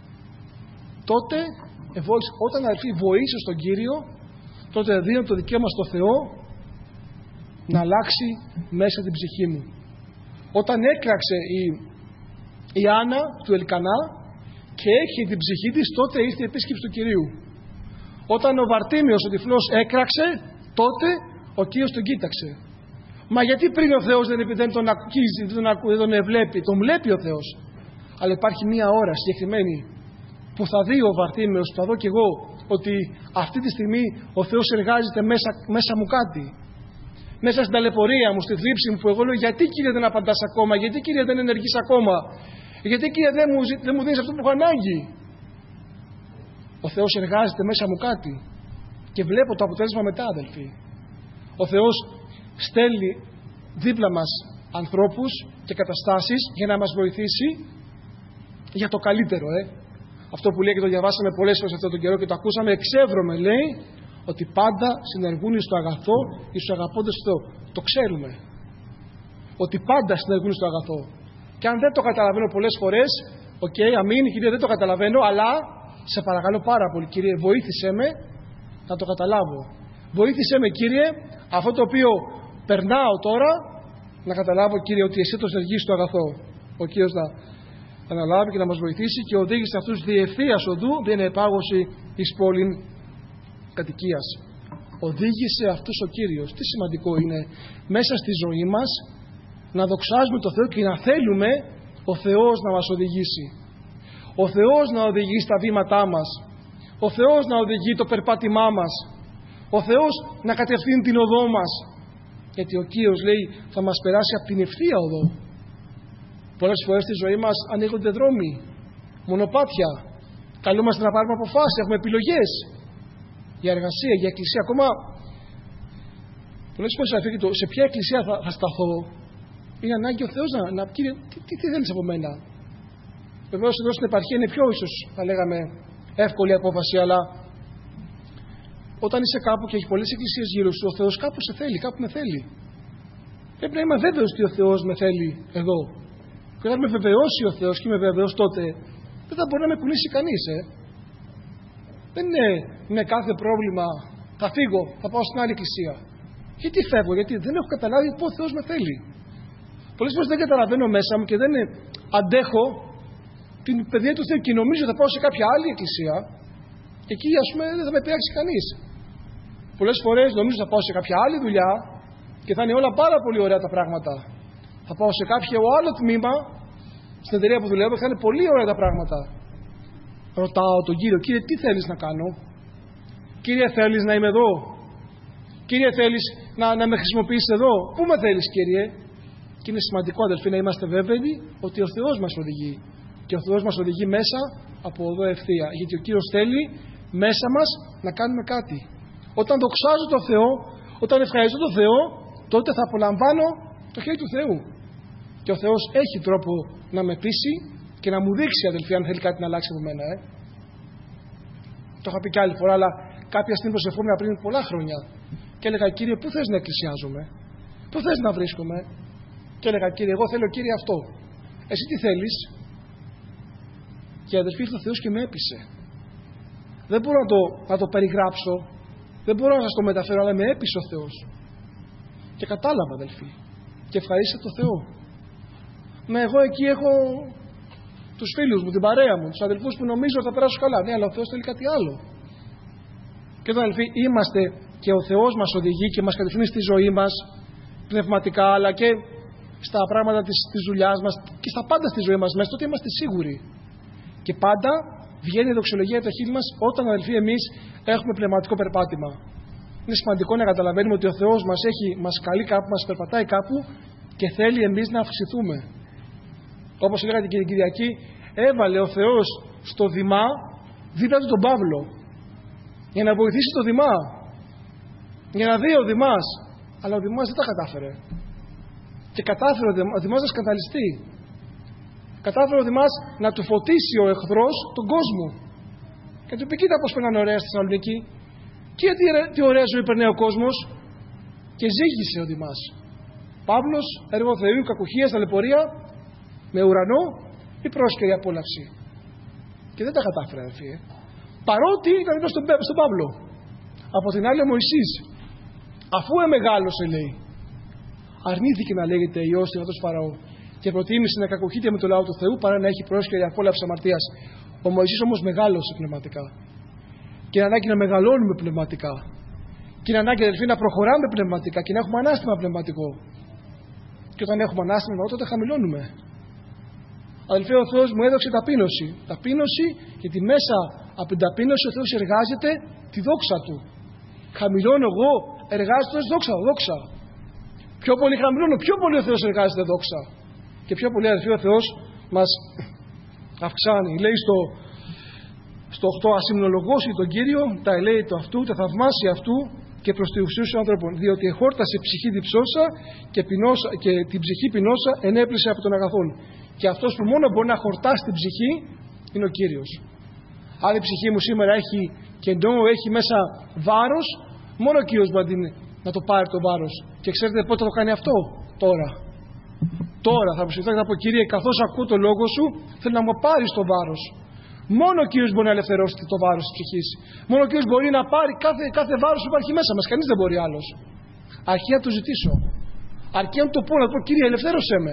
Τότε, ευώσα, όταν αδελφοί βοήθησε τον Κύριο, τότε δίνω το δικαίωμα στο Θεό να αλλάξει μέσα την ψυχή μου. Όταν έκραξε η, η Άννα του Ελκανά και έχει την ψυχή της, τότε ήρθε η επίσκεψη του Κυρίου. Όταν ο Βαρτίμιος ο τυφλός έκραξε, τότε ο Κύριος τον κοίταξε. Μα γιατί πριν ο Θεός δεν, δεν τον ακουίζει, δεν τον, ακου, δεν τον βλέπει? Τον βλέπει ο Θεός. Αλλά υπάρχει μία ώρα συγκεκριμένη που θα δει ο Βαρτίμιος, θα δω κι εγώ, ότι αυτή τη στιγμή ο Θεός εργάζεται μέσα, μέσα μου κάτι. Μέσα στην ταλαιπωρία μου, στη θλίψη μου, που εγώ λέω, γιατί, Κύριε, δεν απαντάς ακόμα? Γιατί, Κύριε, δεν ενεργείς ακόμα? Γιατί, Κύριε, δεν μου, δεν μου δίνεις αυτό που έχω ανάγκη? Ο Θεός εργάζεται μέσα μου κάτι και βλέπω το αποτέλεσμα μετά, αδελφοί. Ο Θεός στέλνει δίπλα μας ανθρώπους και καταστάσεις για να μας βοηθήσει για το καλύτερο. Ε. Αυτό που λέει και το διαβάσαμε πολλές φορές αυτόν τον καιρό και το ακούσαμε, εξεύρωμε, λέει, ότι πάντα συνεργούν στο αγαθό ή στους αγαπώντες του Θεού. Το ξέρουμε. Ότι πάντα συνεργούν στο αγαθό. Και αν δεν το καταλαβαίνω πολλές φορές, οκ, okay, αμήν, Κύριε, δεν το καταλαβαίνω, αλλά σε παρακαλώ πάρα πολύ, Κύριε, βοήθησέ με να το καταλάβω. Βοήθησέ με, Κύριε, αυτό το οποίο περνάω τώρα, να καταλάβω, Κύριε, ότι εσύ το συνεργείς στο αγαθό. Ο Κύριος να αναλάβει και να μας βοηθήσει και οδήγησε αυτούς διευθείας οδού, δεν είναι επάγωση εις πόλην κατοικίας. Οδήγησε αυτούς ο Κύριος. Τι σημαντικό είναι μέσα στη ζωή μας να δοξάζουμε το Θεό και να θέλουμε ο Θεός να μας οδηγήσει. Ο Θεός να οδηγεί στα βήματά μας. Ο Θεός να οδηγεί το περπάτημά μας. Ο Θεός να κατευθύνει την οδό μας. Γιατί ο Κύριος λέει θα μας περάσει από την ευθεία οδό. Πολλές φορές στη ζωή μας ανοίγονται δρόμοι, μονοπάτια. Καλούμαστε να πάρουμε αποφάσεις, έχουμε επιλογές. Για εργασία, για εκκλησία. Ακόμα πολλές φορές αφήνει το σε ποια εκκλησία θα, θα σταθώ. Είναι ανάγκη ο Θεός να, να Κύριε, τι, τι, τι θέλεις από μένα? Βεβαίως εδώ στην επαρχία είναι πιο ίσως, θα λέγαμε, εύκολη απόφαση, αλλά όταν είσαι κάπου και έχει πολλές εκκλησίες γύρω σου, ο Θεός κάπου σε θέλει, κάπου με θέλει. Πρέπει να είμαι βέβαιος ότι ο Θεός με θέλει εδώ. Και όταν με βεβαιώσει ο Θεός και είμαι βέβαιος, τότε δεν θα μπορεί να με κουνήσει κανείς. Ε. Δεν είναι με κάθε πρόβλημα θα φύγω, θα πάω στην άλλη εκκλησία. Γιατί φεύγω? Γιατί δεν έχω καταλάβει πού ο Θεός με θέλει. Πολλές φορές δεν καταλαβαίνω μέσα μου και δεν αντέχω την παιδεία του Θεού και νομίζω θα πάω σε κάποια άλλη εκκλησία και εκεί, ας πούμε, δεν θα με πειράξει κανείς. Πολλές φορές νομίζω θα πάω σε κάποια άλλη δουλειά και θα είναι όλα πάρα πολύ ωραία τα πράγματα. Θα πάω σε κάποιο άλλο τμήμα στην εταιρεία που δουλεύω και θα είναι πολύ ωραία τα πράγματα. Ρωτάω τον Κύριο, Κύριε, τι θέλεις να κάνω? Και Κύριε, θέλεις να είμαι εδώ? Κύριε, θέλεις να, να με χρησιμοποιήσεις εδώ? Πού με θέλεις, Κύριε? Και είναι σημαντικό, αδελφοί, να είμαστε βέβαιοι ότι ο Θεός μας οδηγεί. Και ο Θεός μας οδηγεί μέσα από εδώ ευθεία. Γιατί ο Κύριος θέλει μέσα μας να κάνουμε κάτι. Όταν δοξάζω τον Θεό, όταν ευχαριστώ τον Θεό, τότε θα απολαμβάνω το χέρι του Θεού. Και ο Θεός έχει τρόπο να με πείσει και να μου δείξει, αδελφοί, αν θέλει κάτι να αλλάξει από μένα. Ε. Το είχα πει και άλλη φορά, αλλά κάποια στιγμή προσευχόμουν πριν πολλά χρόνια. Και έλεγα, Κύριε, πού θες να εκκλησιάζομαι? Πού θες να βρίσκομαι? Και έλεγα, Κύριε, εγώ θέλω, Κύριε, αυτό. Εσύ τι θέλεις? Και αδελφοί, ήρθε ο Θεός και με έπεισε. Δεν μπορώ να το, να το περιγράψω, δεν μπορώ να σας το μεταφέρω, αλλά με έπεισε ο Θεός. Και κατάλαβα, αδελφοί, και ευχαρίστησα τον Θεό. Με εγώ εκεί έχω τους φίλους μου, την παρέα μου, τους αδελφούς που νομίζω θα περάσω καλά. Ναι, αλλά ο Θεός θέλει κάτι άλλο. Και όταν, αδελφοί, είμαστε και ο Θεός μας οδηγεί και μας κατευθύνει στη ζωή μας, πνευματικά, αλλά και στα πράγματα της, της δουλειάς μας και στα πάντα στη ζωή μας μέσα, τότε είμαστε σίγουροι. Και πάντα βγαίνει η δοξολογία από τα χείλη μας όταν, αδελφοί, εμείς έχουμε πνευματικό περπάτημα. Είναι σημαντικό να καταλαβαίνουμε ότι ο Θεός μας, έχει, μας καλεί κάπου, μας περπατάει κάπου και θέλει εμείς να αυξηθούμε. Όπως έλεγα την Κυριακή, έβαλε ο Θεός στο Δημά δίπλα του τον Παύλο για να βοηθήσει το Δημά, για να δει ο Δημάς. Αλλά ο Δημάς δεν τα κατάφερε. Και κατάφερε ο Δημάς να σκανδαλιστεί. Κατάφερε ο Δημάς να του φωτίσει ο εχθρός τον κόσμο. Και του πει, κοίτα πως περνάνε ωραία στη Θεσσαλονίκη. Και τι, τι ωραία ζωή περνάει ο κόσμος. Και ζήγησε ο Δημάς. Παύλος, έργο Θεού, κακουχία, ταλαιπωρία, με ουρανό ή πρόσκαιρη απόλαυση. Και δεν τα κατάφερε, αδελφοί. Ε. Παρότι ήταν εδώ στον, στον Παύλο. Από την άλλη, ο Μωυσής, αφού εμεγάλωσε, λέει, αρνήθηκε να λέγεται Υιός του Θεού Φαραώ και προτίμησε να κακοχείται με το λαό του Θεού παρά να έχει πρόσκαιρη απόλαυση αμαρτίας. Ο Μωυσής όμως μεγάλωσε πνευματικά. Και είναι ανάγκη να μεγαλώνουμε πνευματικά. Και είναι ανάγκη, αδελφοί, να προχωράμε πνευματικά και να έχουμε ανάστημα πνευματικό. Και όταν έχουμε ανάστημα, τότε χαμηλώνουμε. Αδελφοί, ο Θεός μου έδωξε ταπείνωση. Ταπείνωση, γιατί μέσα από την ταπείνωση ο Θεός εργάζεται τη δόξα του. Χαμηλώνω εγώ, εργάζεται δόξα, δόξα. Πιο πολύ χαμηλώνω, πιο πολύ ο Θεός εργάζεται δόξα. Και πιο πολύ, αδελφοί, ο Θεός μας αυξάνει. Λέει στο, στο οκτώ, ασυμνολογώσει τον Κύριο τα ελέη του αυτού, τα θαυμάσια αυτού και προς τη ουσία των ανθρώπων. Διότι εχόρτασε ψυχή διψώσα και, πεινώσα, και την ψυχή πεινώσα ενέπλησε από τον αγαθόν. Και αυτός που μόνο μπορεί να χορτάσει την ψυχή είναι ο Κύριος. Αν η ψυχή μου σήμερα έχει κενό, έχει μέσα βάρος, μόνο ο Κύριος μπορεί να το πάρει το βάρος. Και ξέρετε πότε θα το κάνει αυτό? Τώρα. Τώρα θα μου συμβεί να πω, Κύριε, καθώς ακούω το λόγο σου, θέλω να μου πάρεις το βάρος. Μόνο ο Κύριος μπορεί να ελευθερώσει το βάρος της ψυχής. Μόνο ο Κύριος μπορεί να πάρει κάθε, κάθε βάρος που υπάρχει μέσα μας. Κανείς δεν μπορεί άλλος. Αρκεί να το ζητήσω. Αρκεί να το πω, να το πω, Κύριε, ελευθέρωσέ με.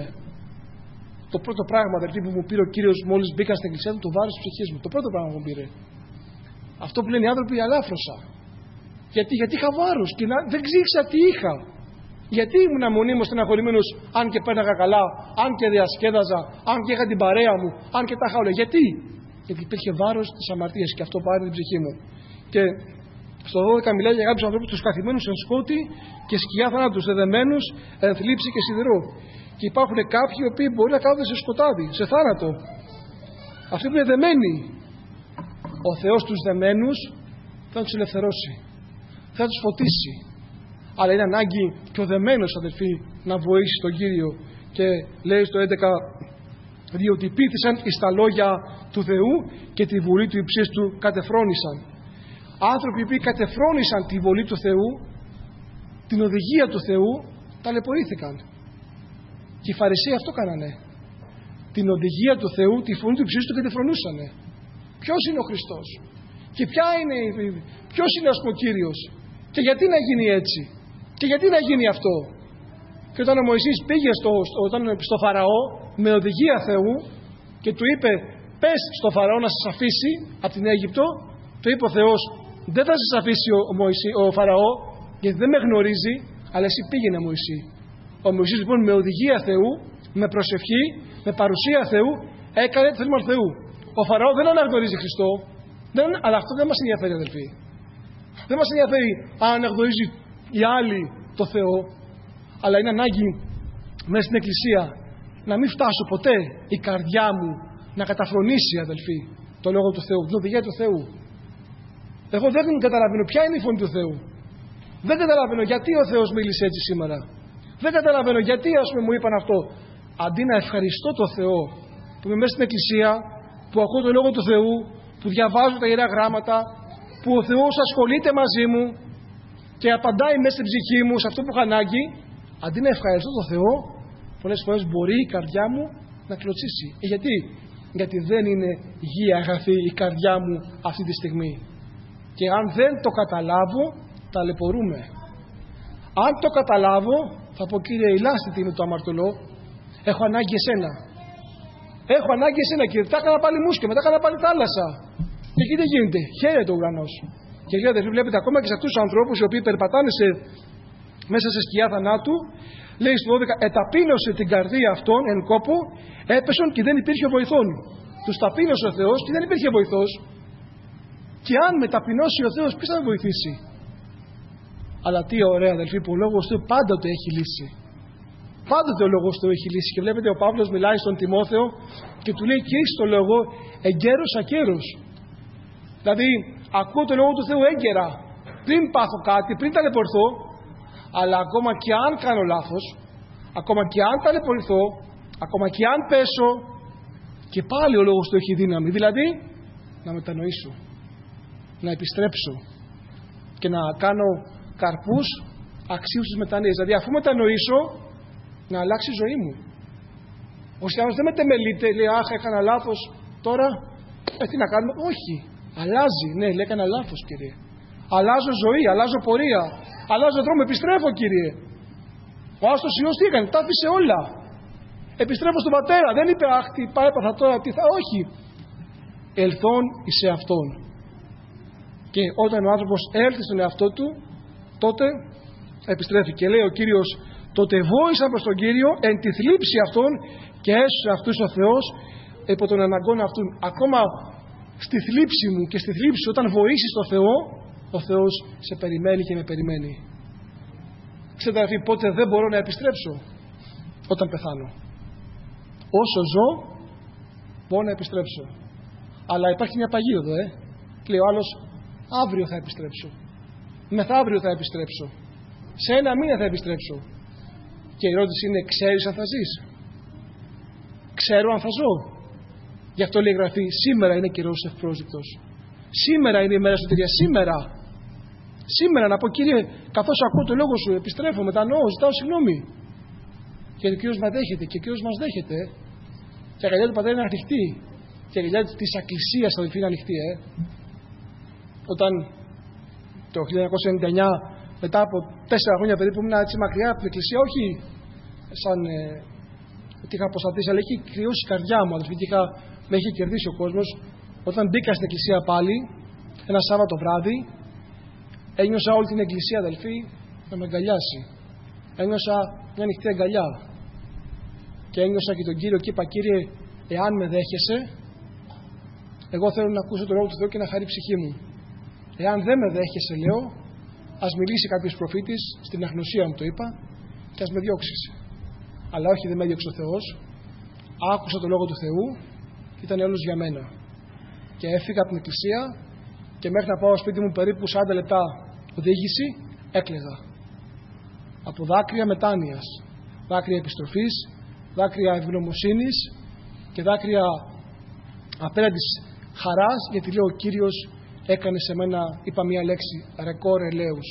Το πρώτο πράγμα, αδελφοί, που μου πήρε ο Κύριος μόλις μπήκα στην εκκλησία του, το βάρος της ψυχής μου. Το πρώτο πράγμα που μου πήρε. Αυτό που λένε οι άνθρωποι, αλάφρωσα. Γιατί, γιατί είχα βάρος και να, δεν ξύχασα τι είχα. Γιατί ήμουν μονίμως στεναχωρημένος, αν και πέρναγα καλά, αν και διασκέδαζα, αν και είχα την παρέα μου, αν και τα είχα όλα. Γιατί? Γιατί υπήρχε βάρος της αμαρτίας και αυτό πάρει την ψυχή μου. Και στο δώδεκα μιλάει για κάποιους ανθρώπους τους καθημένους εν σκότη και σκιά θανάτους, δεδεμένους εν θλίψη και σιδηρό. Και υπάρχουν κάποιοι οι οποίοι μπορεί να κάθονται σε σκοτάδι, σε θάνατο. Αυτοί που είναι δεμένοι. Ο Θεός τους δεμένους θα τους ελευθερώσει. Θα τους φωτίσει. Αλλά είναι ανάγκη και ο δεμένος, αδελφοί, να βοήσει τον Κύριο. Και λέει στο έντεκα, διότι πείθησαν εις τα λόγια του Θεού και τη βουλή του υψίστου κατεφρόνησαν. Άνθρωποι που κατεφρόνησαν τη βολή του Θεού, την οδηγία του Θεού, ταλαιπωρήθηκαν. Και οι Φαρισαίοι αυτό κάνανε. Την οδηγία του Θεού, τη φωνή του υψίστου κατεφρονούσανε. Ποιος είναι ο Χριστός? Και ποια είναι, ποιος είναι ο Κύριος? Και γιατί να γίνει έτσι? Και γιατί να γίνει αυτό? Και όταν ο Μωυσής πήγε στο, στο, όταν, στο Φαραώ με οδηγία Θεού και του είπε, πες στο Φαραώ να σας αφήσει από την Αίγυπτο, του είπε ο Θεός, δεν θα σας αφήσει ο, Μωυσή, ο Φαραώ, γιατί δεν με γνωρίζει, αλλά εσύ πήγαινε, Μωυσή. Ο Μωυσής λοιπόν με οδηγία Θεού, με προσευχή, με παρουσία Θεού, έκανε το θέλημα του Θεού. Ο Φαραώ δεν αναγνωρίζει Χριστό, δεν, αλλά αυτό δεν μας ενδιαφέρει, αδελφοί. Δεν μας ενδιαφέρει αν αναγνωρίζει οι άλλοι το Θεό, αλλά είναι ανάγκη μέσα στην Εκκλησία να μην φτάσω ποτέ η καρδιά μου να καταφρονήσει, αδελφοί, το λόγο του Θεού, την οδηγία του Θεού. Εγώ δεν καταλαβαίνω ποια είναι η φωνή του Θεού. Δεν καταλαβαίνω γιατί ο Θεός μίλησε έτσι σήμερα. Δεν καταλαβαίνω γιατί, ας πούμε, μου είπαν αυτό. Αντί να ευχαριστώ το Θεό που είμαι μέσα στην Εκκλησία, που ακούω το λόγο του Θεού, που διαβάζω τα Ιερά Γράμματα, που ο Θεός ασχολείται μαζί μου και απαντάει μέσα στην ψυχή μου σε αυτό που έχω ανάγκη, αντί να ευχαριστώ το Θεό, πολλές φορές μπορεί η καρδιά μου να κλωτσίσει. Ε, γιατί? Γιατί δεν είναι γη αγαθή η καρδιά μου αυτή τη στιγμή. Και αν δεν το καταλάβω, ταλαιπωρούμε. Αν το καταλάβω, θα πω, Κύριε, ηλάστη τι είναι το αμαρτωλό, έχω ανάγκη εσένα. Έχω ανάγκη εσένα, Κύριε. Τα έκανα πάλι μουσκε, μετά έκανα πάλι θάλασσα. Και εκεί δεν γίνεται. Χαίρεται ο ουρανός. Και λέει, αδελφοί, βλέπετε ακόμα και σε αυτούς τους ανθρώπους οι οποίοι περπατάνε σε, μέσα σε σκιά θανάτου, λέει στο δώδεκα, εταπείνωσε την καρδία αυτών εν κόπο, έπεσον και δεν υπήρχε βοηθόν. Τους ταπείνωσε ο Θεός και δεν υπήρχε βοηθός. Και αν με ταπεινώσει ο Θεός, ποιος θα με βοηθήσει? Αλλά τι ωραία, αδελφοί, που ο λόγος του πάντοτε έχει λύσει. Πάντοτε ο λόγος του έχει λύσει. Και βλέπετε, ο Παύλος μιλάει στον Τιμόθεο και του λέει: και το λόγο εγκαίρος ακέρος. Δηλαδή, ακούω το λόγο του Θεού έγκαιρα, πριν πάθω κάτι, πριν ταλαιπωρηθώ, αλλά ακόμα και αν κάνω λάθος, ακόμα και αν ταλαιπωρηθώ, ακόμα και αν πέσω, και πάλι ο λόγος του έχει δύναμη. Δηλαδή, να μετανοήσω, να επιστρέψω και να κάνω καρπούς αξίους της μετανοίας. Δηλαδή, αφού μετανοήσω, να αλλάξει η ζωή μου. Ο χριστιανός δεν μετεμελείται, λέει, αχ, έκανα λάθος, τώρα, ε, τι να κάνουμε? Όχι. Αλλάζει, ναι, λέει, έκανα λάθος, Κύριε. Αλλάζω ζωή, αλλάζω πορεία, αλλάζω δρόμο, επιστρέφω, Κύριε. Ο Άστος Υιός τι έκανε? Τα άφησε όλα. Επιστρέφω στον Πατέρα. Δεν είπε, αχ, τι πάει, έπαθα τώρα, τι θα. Όχι. Ελθόν εις εαυτόν. Και όταν ο άνθρωπος έλθει στον εαυτό του, τότε επιστρέφει. Και λέει ο Κύριος, τότε βόησαν προς τον Κύριο εν τη θλίψη αυτών και έσωσε αυτούς ο Θεός υπό των αναγκών αυτούν. Ακόμα στη θλίψη μου και στη θλίψη, όταν βοήσεις τον Θεό, ο Θεός σε περιμένει και με περιμένει. Ξέρετε, αδελφοί, πότε δεν μπορώ να επιστρέψω? Όταν πεθάνω. Όσο ζω, μπορώ να επιστρέψω. Αλλά υπάρχει μια παγίδα, ε. Λέει ο άλλος, αύριο θα επιστρέψω. Μεθαύριο θα επιστρέψω. Σε ένα μήνα θα επιστρέψω. Και η ερώτηση είναι, ξέρεις αν θα ζεις? Ξέρω αν θα ζω. Γι' αυτό λέει η Γραφή, σήμερα είναι καιρός ευπρόσδεκτος. Σήμερα είναι η μέρα σωτηρίας. Σήμερα. Σήμερα να πω, Κύριε, καθώς ακούω το λόγο σου, επιστρέφω, μετανοώ, ζητάω συγγνώμη. Γιατί ο Κύριος μας δέχεται και ο Κύριος μας δέχεται. Και η αγκαλιά του Πατέρα είναι ανοιχτή. Και η αγκαλιά της Εκκλησίας αδελφοί είναι ανοιχτή. Ε. Όταν το χίλια εννιακόσια ενενήντα εννιά, μετά από τέσσερα χρόνια περίπου, ήμουν έτσι μακριά από την Εκκλησία, όχι σαν ε, ότι είχα αποστατήσει, αλλά είχε κρυώσει η καρδιά μου, αδελφοί, και είχα, με είχε κερδίσει ο κόσμος. Όταν μπήκα στην Εκκλησία πάλι, ένα Σάββατο βράδυ, ένιωσα όλη την Εκκλησία, αδελφοί, να με αγκαλιάσει. Ένιωσα μια ανοιχτή αγκαλιά. Και ένιωσα και τον Κύριο και είπα, Κύριε, εάν με δέχεσαι, εγώ θέλω να ακούσω τον λόγο του Θεού και να χαρεί η ψυχή μου. Εάν δεν με δέχεσαι, λέω, ας μιλήσει κάποιος προφήτης, στην αγνωσία μου το είπα, και ας με διώξεις. Αλλά όχι, δεν με έδιωξε ο Θεός. Άκουσα τον λόγο του Θεού και ήταν όλος για μένα. Και έφυγα από την Εκκλησία και μέχρι να πάω στο σπίτι μου περίπου σαράντα λεπτά οδήγηση, έκλαιγα. Από δάκρυα μετάνοιας, δάκρυα επιστροφής, δάκρυα ευγνωμοσύνης και δάκρυα απέναντι χαράς, γιατί λέω ο Κύριος έκανε σε μένα, είπα μία λέξη, ρεκόρ ελέους.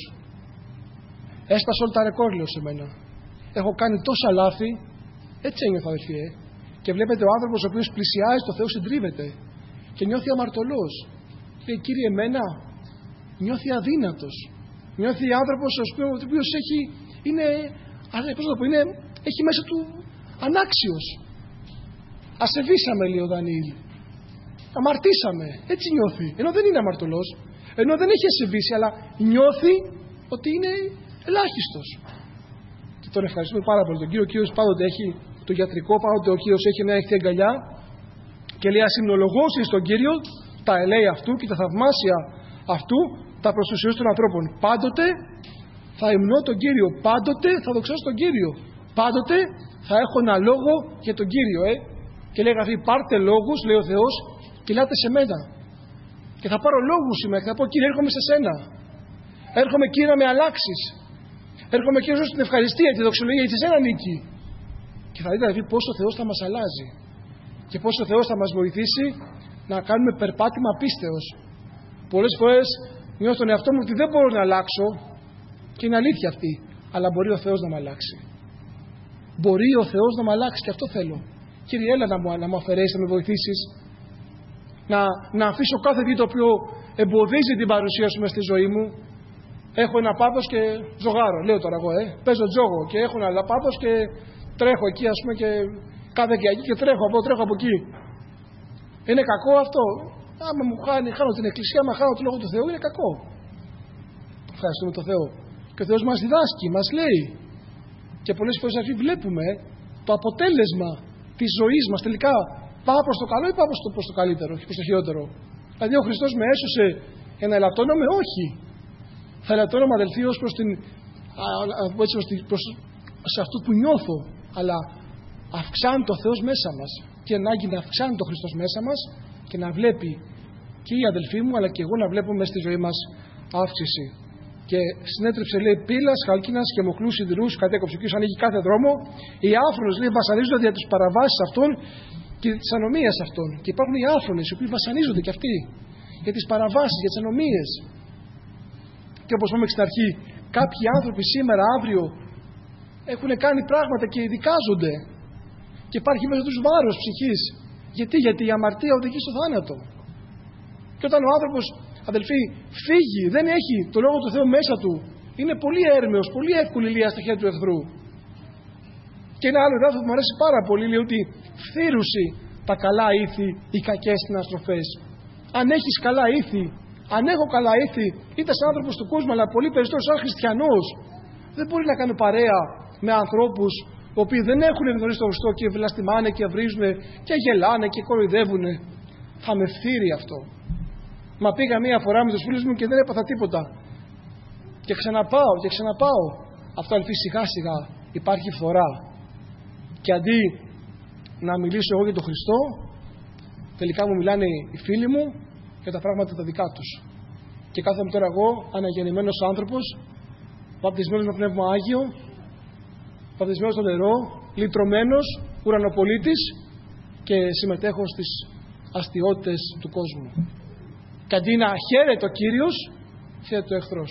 Έσπασε όλα τα ρεκόρ, λέω, σε μένα. Έχω κάνει τόσα λάθη, έτσι ένιωθα, αδελφοί, ε. Και βλέπετε ο άνθρωπος ο οποίος πλησιάζει το Θεό συντρίβεται και νιώθει αμαρτωλός. Λέει, Κύριε, εμένα νιώθει αδύνατος. Νιώθει άνθρωπος ο οποίος έχει, είναι, πώς να το πω, είναι, έχει μέσα του ανάξιος. Ασεβήσαμε, λέει ο Δανιήλ. Αμαρτήσαμε. Έτσι νιώθει. Ενώ δεν είναι αμαρτωλός. Ενώ δεν έχει ασεβήσει, αλλά νιώθει ότι είναι ελάχιστος. Και τον ευχαριστούμε πάρα πολύ. Τον Κύριο, ο Κύριος πάντοτε έχει το γιατρικό, πάντοτε ο Κύριος έχει μια ανοιχτή αγκαλιά και λέει, ας υμνολογώσει στον Κύριο τα ελέη αυτού και τα θαυμάσια αυτού τα προς τους ιούς των ανθρώπων. Πάντοτε θα υμνώ τον Κύριο. Πάντοτε θα δοξάσω τον Κύριο. Πάντοτε θα έχω ένα λόγο για τον Κύριο. Ε. Και λέει γραφή, πάρτε λόγους, λέει ο Θεός, και ελάτε σε μένα. Και θα πάρω λόγους σήμερα και θα πω, Κύριε, έρχομαι σε σένα. Έρχομαι, Κύριε, να με αλλάξεις. Έρχομαι, Κύριε, να δώσω την ευχαριστία, τη δοξολογία, γιατί σε σένα νίκη. Και θα δείτε δηλαδή πόσο ο Θεός θα μας αλλάζει. Και πόσο ο Θεός θα μας βοηθήσει να κάνουμε περπάτημα πίστεως. Πολλές φορές νιώθω τον εαυτό μου ότι δεν μπορώ να αλλάξω, και είναι αλήθεια αυτή. Αλλά μπορεί ο Θεός να με αλλάξει. Μπορεί ο Θεός να με αλλάξει, και αυτό θέλω. Κύριε, έλα να μου, να μου αφαιρέσεις, να με βοηθήσεις. Να, να αφήσω κάθε τι το οποίο εμποδίζει την παρουσία σου μες στη ζωή μου. Έχω ένα πάθος και ζωγάρω, λέω τώρα εγώ, ε. Παίζω τζόγο και έχω ένα πάθος και τρέχω εκεί, ας πούμε, και κάθε και εκεί και τρέχω από τρέχω από εκεί. Είναι κακό αυτό? Άμα μου χάνει, χάνω την εκκλησία, άμα χάνω το λόγο του Θεού, είναι κακό. Ευχαριστούμε τον Θεό. Και ο Θεός μας διδάσκει, μας λέει. Και πολλές φορές αρχή βλέπουμε το αποτέλεσμα της ζωής μας. Τελικά πάω προς το καλό ή πάω προς το καλύτερο, όχι προς το χειρότερο? Δηλαδή ο Χριστός με έσωσε για να ελαττώνομαι? Όχι. Θα ελαττώνομαι, αδελφοί, ως προς, την, έτσι, προς, την, προς σε αυτό που νιώθω. Αλλά αυξάνει το Θεός μέσα μας. Και ανάγκη να αυξάνει το Χριστός μέσα μας και να βλέπει και οι αδελφοί μου, αλλά και εγώ να βλέπω μέσα στη ζωή μας αύξηση. Και συνέτρεψε, λέει, πύλας, χάλκινας και μοχλούς σιδηρούς, κατέκοψε ο Κύριος, ανοίγει κάθε δρόμο. Οι άφρονες, λέει, βασανίζονται για τις παραβάσεις αυτών και τις ανομίες αυτών. Και υπάρχουν οι άφρονες, οι οποίοι βασανίζονται και αυτοί για τις παραβάσεις, για τις ανομίες. Και όπως είπαμε στην αρχή, κάποιοι άνθρωποι σήμερα, αύριο, έχουν κάνει πράγματα και δικάζονται. Και υπάρχει μέσα τους βάρος ψυχής. Γιατί, γιατί η αμαρτία οδηγεί στο θάνατο. Και όταν ο άνθρωπος, αδελφοί, φύγει, δεν έχει το λόγο του Θεού μέσα του, είναι πολύ έρμεος, πολύ εύκολη λία στα χέρια του εχθρού. Και ένα άλλο εδάφιο που μου αρέσει πάρα πολύ, λέει ότι φθήρουσι τα καλά ήθη, οι κακές συναστροφές. Αν έχεις καλά ήθη, αν έχω καλά ήθη, είτε σαν άνθρωπος του κόσμου, αλλά πολύ περισσότερο σαν χριστιανός, δεν μπορεί να κάνω παρέα με ανθρώπους οι οποίοι δεν έχουν γνωρίσει τον Χριστό και βλαστημάνε και βρίζουν και γελάνε και κοροϊδεύουν. Θα με φθείρει αυτό. Μα πήγα μία φορά με τους φίλους μου και δεν έπαθα τίποτα. Και ξαναπάω και ξαναπάω. Αυτό αλφή σιγά σιγά υπάρχει φθορά. Και αντί να μιλήσω εγώ για τον Χριστό, τελικά μου μιλάνε οι φίλοι μου για τα πράγματα τα δικά τους. Και κάθομαι τώρα εγώ, αναγεννημένος άνθρωπος, βαπτισμένος με Πνεύμα Άγιο, βαπτισμένος στο νερό, λυτρωμένος, ουρανοπολίτης, και συμμετέχω στις αστιότητες του κόσμου. Και αντί να χαίρεται ο Κύριος, χαίρεται ο εχθρός.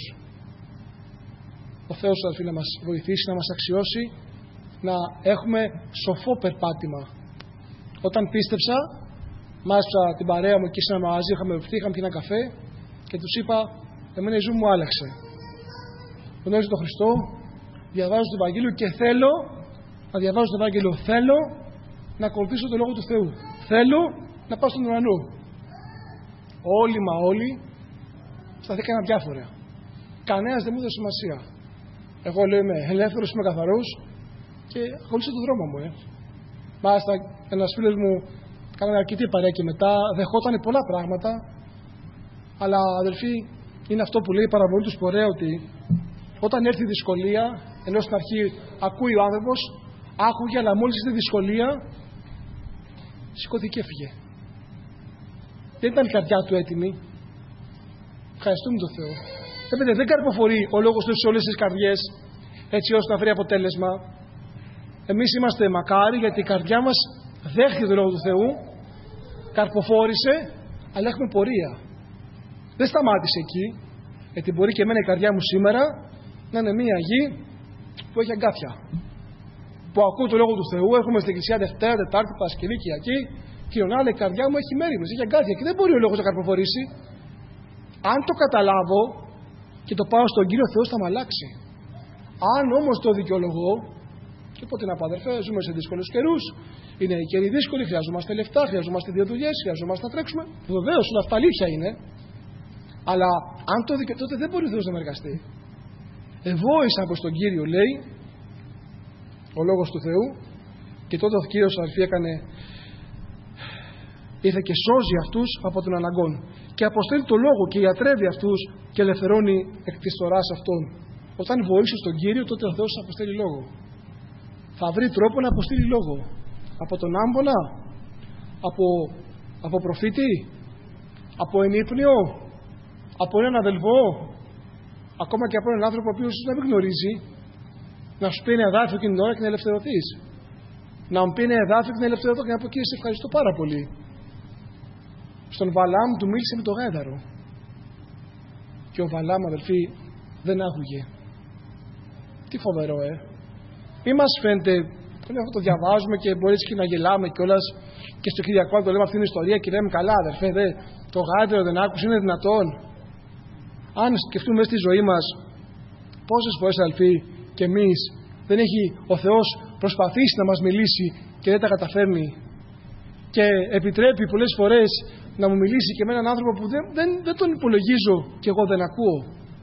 Ο Θεός αδελφοί να μας βοηθήσει, να μας αξιώσει, να έχουμε σοφό περπάτημα. Όταν πίστεψα, μάζεψα την παρέα μου εκεί σε ένα μαγαζί, είχαμε βρεθεί, είχαμε πιει ένα καφέ και τους είπα, εμένα η ζωή μου άλλαξε. Γνώριζω τον Χριστό, διαβάζω το Ευαγγέλιο και θέλω να διαβάζω το Ευαγγέλιο. Θέλω να ακολουθήσω το Λόγο του Θεού. Θέλω να πάω στον ουρανό. Όλοι μα όλοι σταθήκαν αδιάφορα. Κανένας δεν μου έδωσε σημασία. Εγώ λέω είμαι ελεύθερος, είμαι καθαρός και ακολούθησα τον δρόμο μου. Ε. Μάλιστα, ένας φίλος μου κάνανε αρκετή παρέα και μετά δεχόταν πολλά πράγματα. Αλλά αδελφοί, είναι αυτό που λέει η παραβολή του Σπορέα, ότι όταν έρθει η δυσκολία, ενώ στην αρχή ακούει ο άνθρωπος, άκουγε, αλλά μόλις ήρθε η δυσκολία, σηκώθηκε και έφυγε. Δεν ήταν η καρδιά του έτοιμη. Ευχαριστούμε τον Θεό. Έπαινε, δεν καρποφορεί ο λόγος του σε όλες τις καρδιές, έτσι ώστε να βρει αποτέλεσμα. Εμείς είμαστε μακάρι, γιατί η καρδιά μας δέχεται τον λόγο του Θεού, καρποφόρησε, αλλά έχουμε πορεία. Δεν σταμάτησε εκεί, γιατί μπορεί και εμένα η καρδιά μου σήμερα να είναι μία γη που έχει αγκάθια. Που ακούω το λόγο του Θεού, έχουμε στην εκκλησία Δευτέρα, Τετάρτη, Παρασκευή, Κυριακή, και η καρδιά μου έχει μέριμνες, έχει αγκάθια και δεν μπορεί ο λόγος να καρποφορήσει. Αν το καταλάβω και το πάω στον Κύριο, ο Θεός θα με αλλάξει. Αν όμως το δικαιολογώ, και πότε να πάω, αδερφέ, ζούμε σε δύσκολους καιρούς, είναι οι καιροί δύσκολοι, χρειαζόμαστε λεφτά, χρειαζόμαστε δύο δουλειές, χρειαζόμαστε να τρέξουμε. Βεβαίως, όλα αυτά αλήθεια είναι. Αλλά αν το δικαιολογώ, τότε δεν μπορεί ο Θεός να με εργαστεί. Εβόησα προς τον Κύριο, λέει ο λόγος του Θεού, και τότε ο Κύριος αδελφοί έκανε, ήρθε και σώζει αυτούς από τον αναγκόν. Και αποστέλει το λόγο και ιατρεύει αυτούς και ελευθερώνει εκ της φθοράς αυτόν. Όταν βοήσεις τον Κύριο, τότε ο Θεός θα αποστέλει λόγο. Θα βρει τρόπο να αποστείλει λόγο. Από τον άμβονα, από, από προφήτη, από ενύπνιο, από έναν αδελφό, ακόμα και από έναν άνθρωπο ο οποίος να μην γνωρίζει, να σου πει ένα εδάφιο εκείνη την ώρα και να ελευθερωθείς. Να μου πει ένα εδάφιο και να ελευθερωθώ και να πω: Κύριε, σε ευχαριστώ πάρα πολύ. Στον Βαλάμ του μίλησε με το γάιδαρο. Και ο Βαλάμ, αδελφοί, δεν άκουγε. Τι φοβερό, ε! Μη μας φαίνεται, αυτό το διαβάζουμε και μπορεί και να γελάμε κιόλας και στο Κυριακό το λέμε αυτήν την ιστορία και λέμε: καλά, αδερφέ, δε, το γάιδαρο δεν άκουσε, είναι δυνατόν? Αν σκεφτούμε στη ζωή μας, πόσες φορές, αδελφοί, και εμείς δεν έχει ο Θεός προσπαθήσει να μας μιλήσει και δεν τα καταφέρνει, και επιτρέπει πολλές φορές να μου μιλήσει και με έναν άνθρωπο που δεν, δεν, δεν τον υπολογίζω και εγώ δεν ακούω.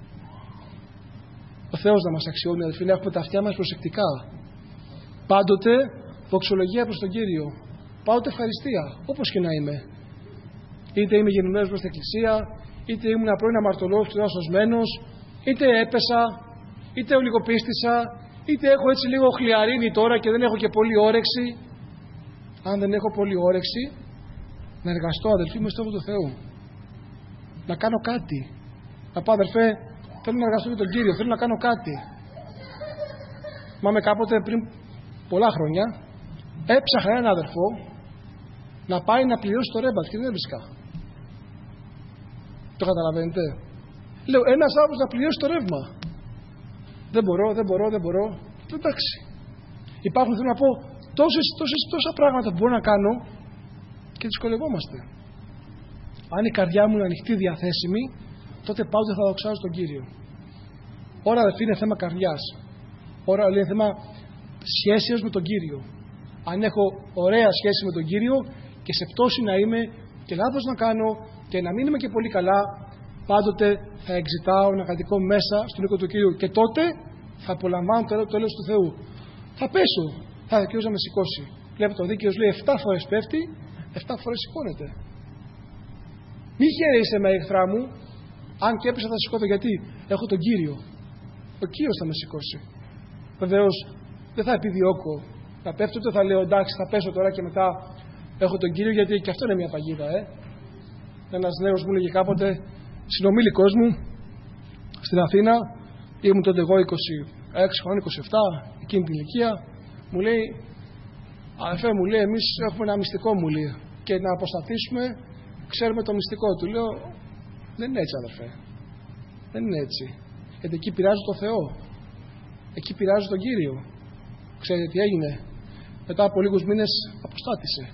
Ο Θεός να μας αξιώνει, αδελφοί, να έχουμε τα αυτιά μας προσεκτικά. Πάντοτε δοξολογία προς τον Κύριο. Πάντοτε ευχαριστία, όπως και να είμαι. Είτε είμαι γεννημένος προς την Εκκλησία, είτε ήμουν πρώην αμαρτωλός και σωσμένος, είτε έπεσα, είτε ολιγοπίστησα, είτε έχω έτσι λίγο χλιαρίνη τώρα και δεν έχω και πολύ όρεξη. Αν δεν έχω πολύ όρεξη, να εργαστώ, αδελφοί μου, στο όνομα του Θεού. Να κάνω κάτι. Να πω: αδελφέ, θέλω να εργαστώ για τον Κύριο, θέλω να κάνω κάτι. Μάμε κάποτε πριν πολλά χρόνια, έψαχνα έναν αδελφό να πάει να πληρώσει το ρέμπατ και δεν έβρισκα. Το καταλαβαίνετε? Λέω: ένας άνθρωπος να πληρώσει το ρεύμα. Δεν μπορώ, δεν μπορώ, δεν μπορώ. Εντάξει. Υπάρχουν, θέλω να πω, τόσες, τόσες, τόσα πράγματα που μπορώ να κάνω και δυσκολευόμαστε. Αν η καρδιά μου είναι ανοιχτή, διαθέσιμη, τότε πάντοτε θα δοξάζω τον Κύριο. Ώρα, αδελφοί, είναι θέμα καρδιάς. Ώρα είναι θέμα σχέσεως με τον Κύριο. Αν έχω ωραία σχέση με τον Κύριο και σε πτώση να είμαι και λάθος να κάνω και να μην είμαι και πολύ καλά, πάντοτε θα εξητάω να κατοικώ μέσα στον οίκο του Κύριου και τότε θα απολαμβάνω το έλεος του Θεού. Θα πέσω, θα δικαιούсь να με σηκώσει. Βλέπετε, ο δίκαιος λέει εφτά φορές πέφτει, εφτά φορές σηκώνεται. Μη χαίρεσαι με εχθρά μου, αν και έπεσα θα σηκώθω, γιατί έχω τον Κύριο. Ο Κύριος θα με σηκώσει. Βεβαίως δεν θα επιδιώκω να πέφτω, ούτε θα λέω εντάξει θα πέσω τώρα και μετά έχω τον Κύριο, γιατί και αυτό είναι μια παγίδα. Ε. Ένας νέος μου λέγε κάποτε, συνομήλικος μου στην Αθήνα, ήμουν τότε εγώ είκοσι έξι χρόνια, είκοσι επτά, εκείνη την ηλικία, μου λέει: αδερφέ, μου λέει, εμείς έχουμε ένα μυστικό, μου λέει, και να αποσταθήσουμε ξέρουμε το μυστικό. Του λέω: δεν είναι έτσι, αδερφέ. Δεν είναι έτσι. Γιατί εκεί πειράζω τον Θεό. Εκεί πειράζω τον Κύριο. Ξέρετε τι έγινε? Μετά από λίγους μήνες αποστάτησε.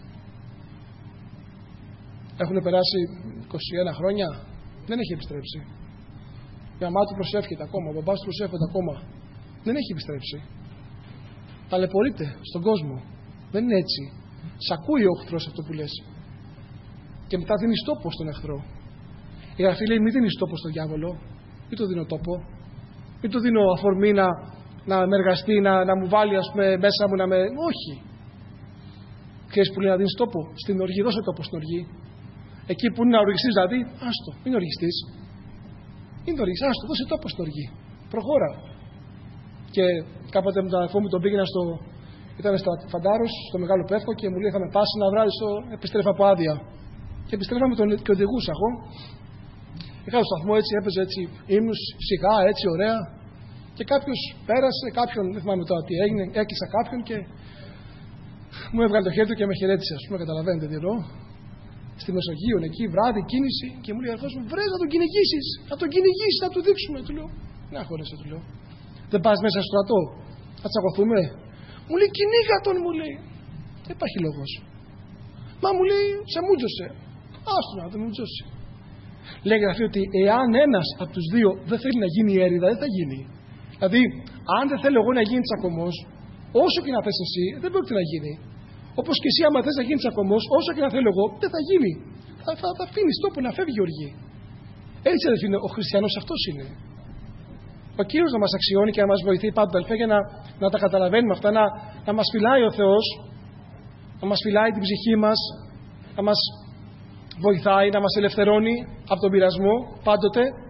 Έχουν περάσει είκοσι ένα χρόνια. Δεν έχει επιστρέψει. Η μαμά του προσεύχεται ακόμα. Ο μπαμπάς του προσεύχεται ακόμα. Δεν έχει επιστρέψει. Ταλαιπωρείται στον κόσμο. Δεν είναι έτσι. Σ' ακούει ο εχθρός αυτό που λες. Και μετά δίνεις τόπο στον εχθρό. Η Γραφή λέει: μην δίνεις τόπο στον διάβολο. Μην το δίνω τόπο. Μην του δίνω αφορμή να, να με εργαστεί, να, να μου βάλει, ας πούμε, μέσα μου να με. Όχι. Ξέρεις που λέει να δίνεις τόπο? Στην οργή. Δώσε τόπο στην οργή. Εκεί που είναι να οργιστείς, δηλαδή, άστο. Μην οργιστείς. Μην το οργιστείς. Άστο. Δώσε τόπο στην οργή. Προχώρα. Και κάποτε με τον αδερφό μου τον πήγαινα στο. Ήταν στα Φαντάρος, στο Μεγάλο Πεύκο και μου λέει: θα με πάσει ένα βράδυ στο. Επιστρέφα από άδεια. Και επιστρέφαμε τον, και οδηγούσα εγώ. Είχα το σταθμό έτσι, έπαιζε έτσι ύμνους, σιγά, έτσι, ωραία. Και κάποιος πέρασε, κάποιον, δεν θυμάμαι τώρα τι έγινε, έκλεισα κάποιον και μου έβγαλε το χέρι του και με χαιρέτησε. Ας πούμε, καταλαβαίνετε τι εννοώ. Στη Μεσογείο, εκεί, βράδυ, κίνηση, και μου λέει: αδερφός μου, βρες να τον κυνηγήσεις, να τον κυνηγήσεις, να του δείξουμε. Του λέω: να χωρέσαι, του λέω. Δεν πας μέσα στο στρατό, θα τσακωθούμε? Μου λέει: κυνήγα τον, μου λέει. Δεν υπάρχει λόγος. Μα μου λέει: σε μούτζωσε. Άστο να τον μούτζωσε. Λέει Γραφή ότι εάν ένας από τους δύο δεν θέλει να γίνει έρηδα, δεν θα γίνει. Δηλαδή, αν δεν θέλω εγώ να γίνει τσακωμός, όσο και να θες εσύ, δεν πρόκειται να γίνει. Όπως και εσύ, άμα θες να γίνει τσακωμός, όσο και να θέλω εγώ, δεν θα γίνει. Θα, θα, θα αφήνεις τόπο να φεύγει η οργή. Έτσι, αδελφοί, ο χριστιανός αυτός είναι. Ο Κύριος να μας αξιώνει και να μας βοηθεί πάντα, αδελφέ, για να, να τα καταλαβαίνουμε αυτά, να, να μας φυλάει ο Θεός, να μας φυλάει την ψυχή μας, να μας βοηθάει, να μας ελευθερώνει από τον πειρασμό πάντοτε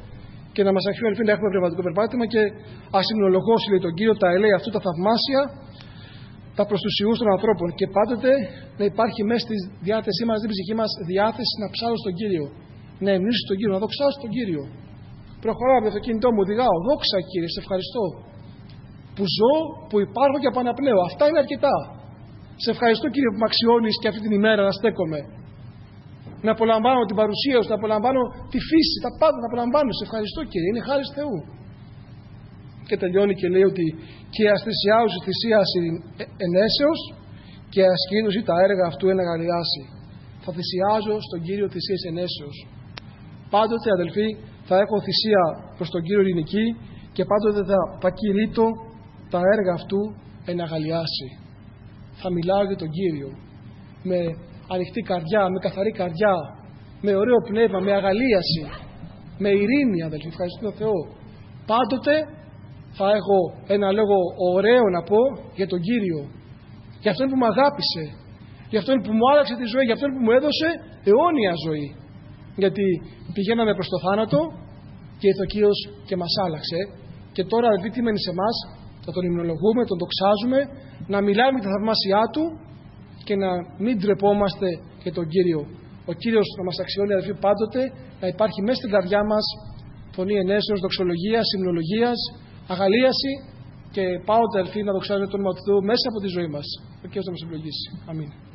και να μας αξιώνει αδελφοί να έχουμε πνευματικό περπάτημα και ας υμνολογώσει, λέει τον Κύριο, τα ελέη αυτού τα θαυμάσια, τα προς τους ιούς των ανθρώπων. Και πάντοτε να υπάρχει μέσα στη διάθεσή μας, στην ψυχή μας, διάθεση να ψάλω στον Κύριο. Να εμνήσω τον Κύριο, να δοξάσω τον Κύριο. Προχωράω από το αυτοκίνητό μου, οδηγάω. Δόξα Κύριε, σε ευχαριστώ. Που ζω, που υπάρχω και επαναπνέω. Αυτά είναι αρκετά. Σε ευχαριστώ Κύριε που με αξιώνεις και αυτή την ημέρα να στέκομαι. Να απολαμβάνω την παρουσία σου, να απολαμβάνω τη φύση, τα πάντα να απολαμβάνω. Σε ευχαριστώ Κύριε, είναι χάρις Θεού. Και τελειώνει και λέει ότι και αστησιάζω θυσία ενέσεως και ασκήνωση τα έργα αυτού εναγαλιάσει. Θα θυσιάζω στον Κύριο θυσίες ενέσεως. Πάντοτε αδελφοί θα έχω θυσία προς τον Κύριο ειρηνική και πάντοτε θα, θα κηρύττω τα έργα αυτού εναγαλιάσει. Θα μιλάω για τον Κύριο με ανοιχτή καρδιά, με καθαρή καρδιά, με ωραίο πνεύμα, με αγαλίαση, με ειρήνη αδελφοί. Ευχαριστώ τον Θεό. Πάντοτε θα έχω ένα λόγο ωραίο να πω για τον Κύριο. Για αυτόν που με αγάπησε, για αυτόν που μου άλλαξε τη ζωή, για αυτόν που μου έδωσε αιώνια ζωή. Γιατί πηγαίναμε προς το θάνατο και ήρθε ο Κύριος και μας άλλαξε. Και τώρα αδελφοί τι μένει σε εμάς, θα τον υμνολογούμε, τον δοξάζουμε, να μιλάμε για τα θαυμάσια Του και να μην ντρεπόμαστε για τον Κύριο. Ο Κύριος να μας αξιώνει αδελφοί πάντοτε, να υπάρχει μέσα στην καρδιά μας φωνή ενέσεως, δοξολογίας, υμνολογίας, αγαλίαση και πάω αδελφοί να δοξάζουμε το όνομα του Θεού μέσα από τη ζωή μας. Ο Κύριος να μας ευλογήσει. Αμήν.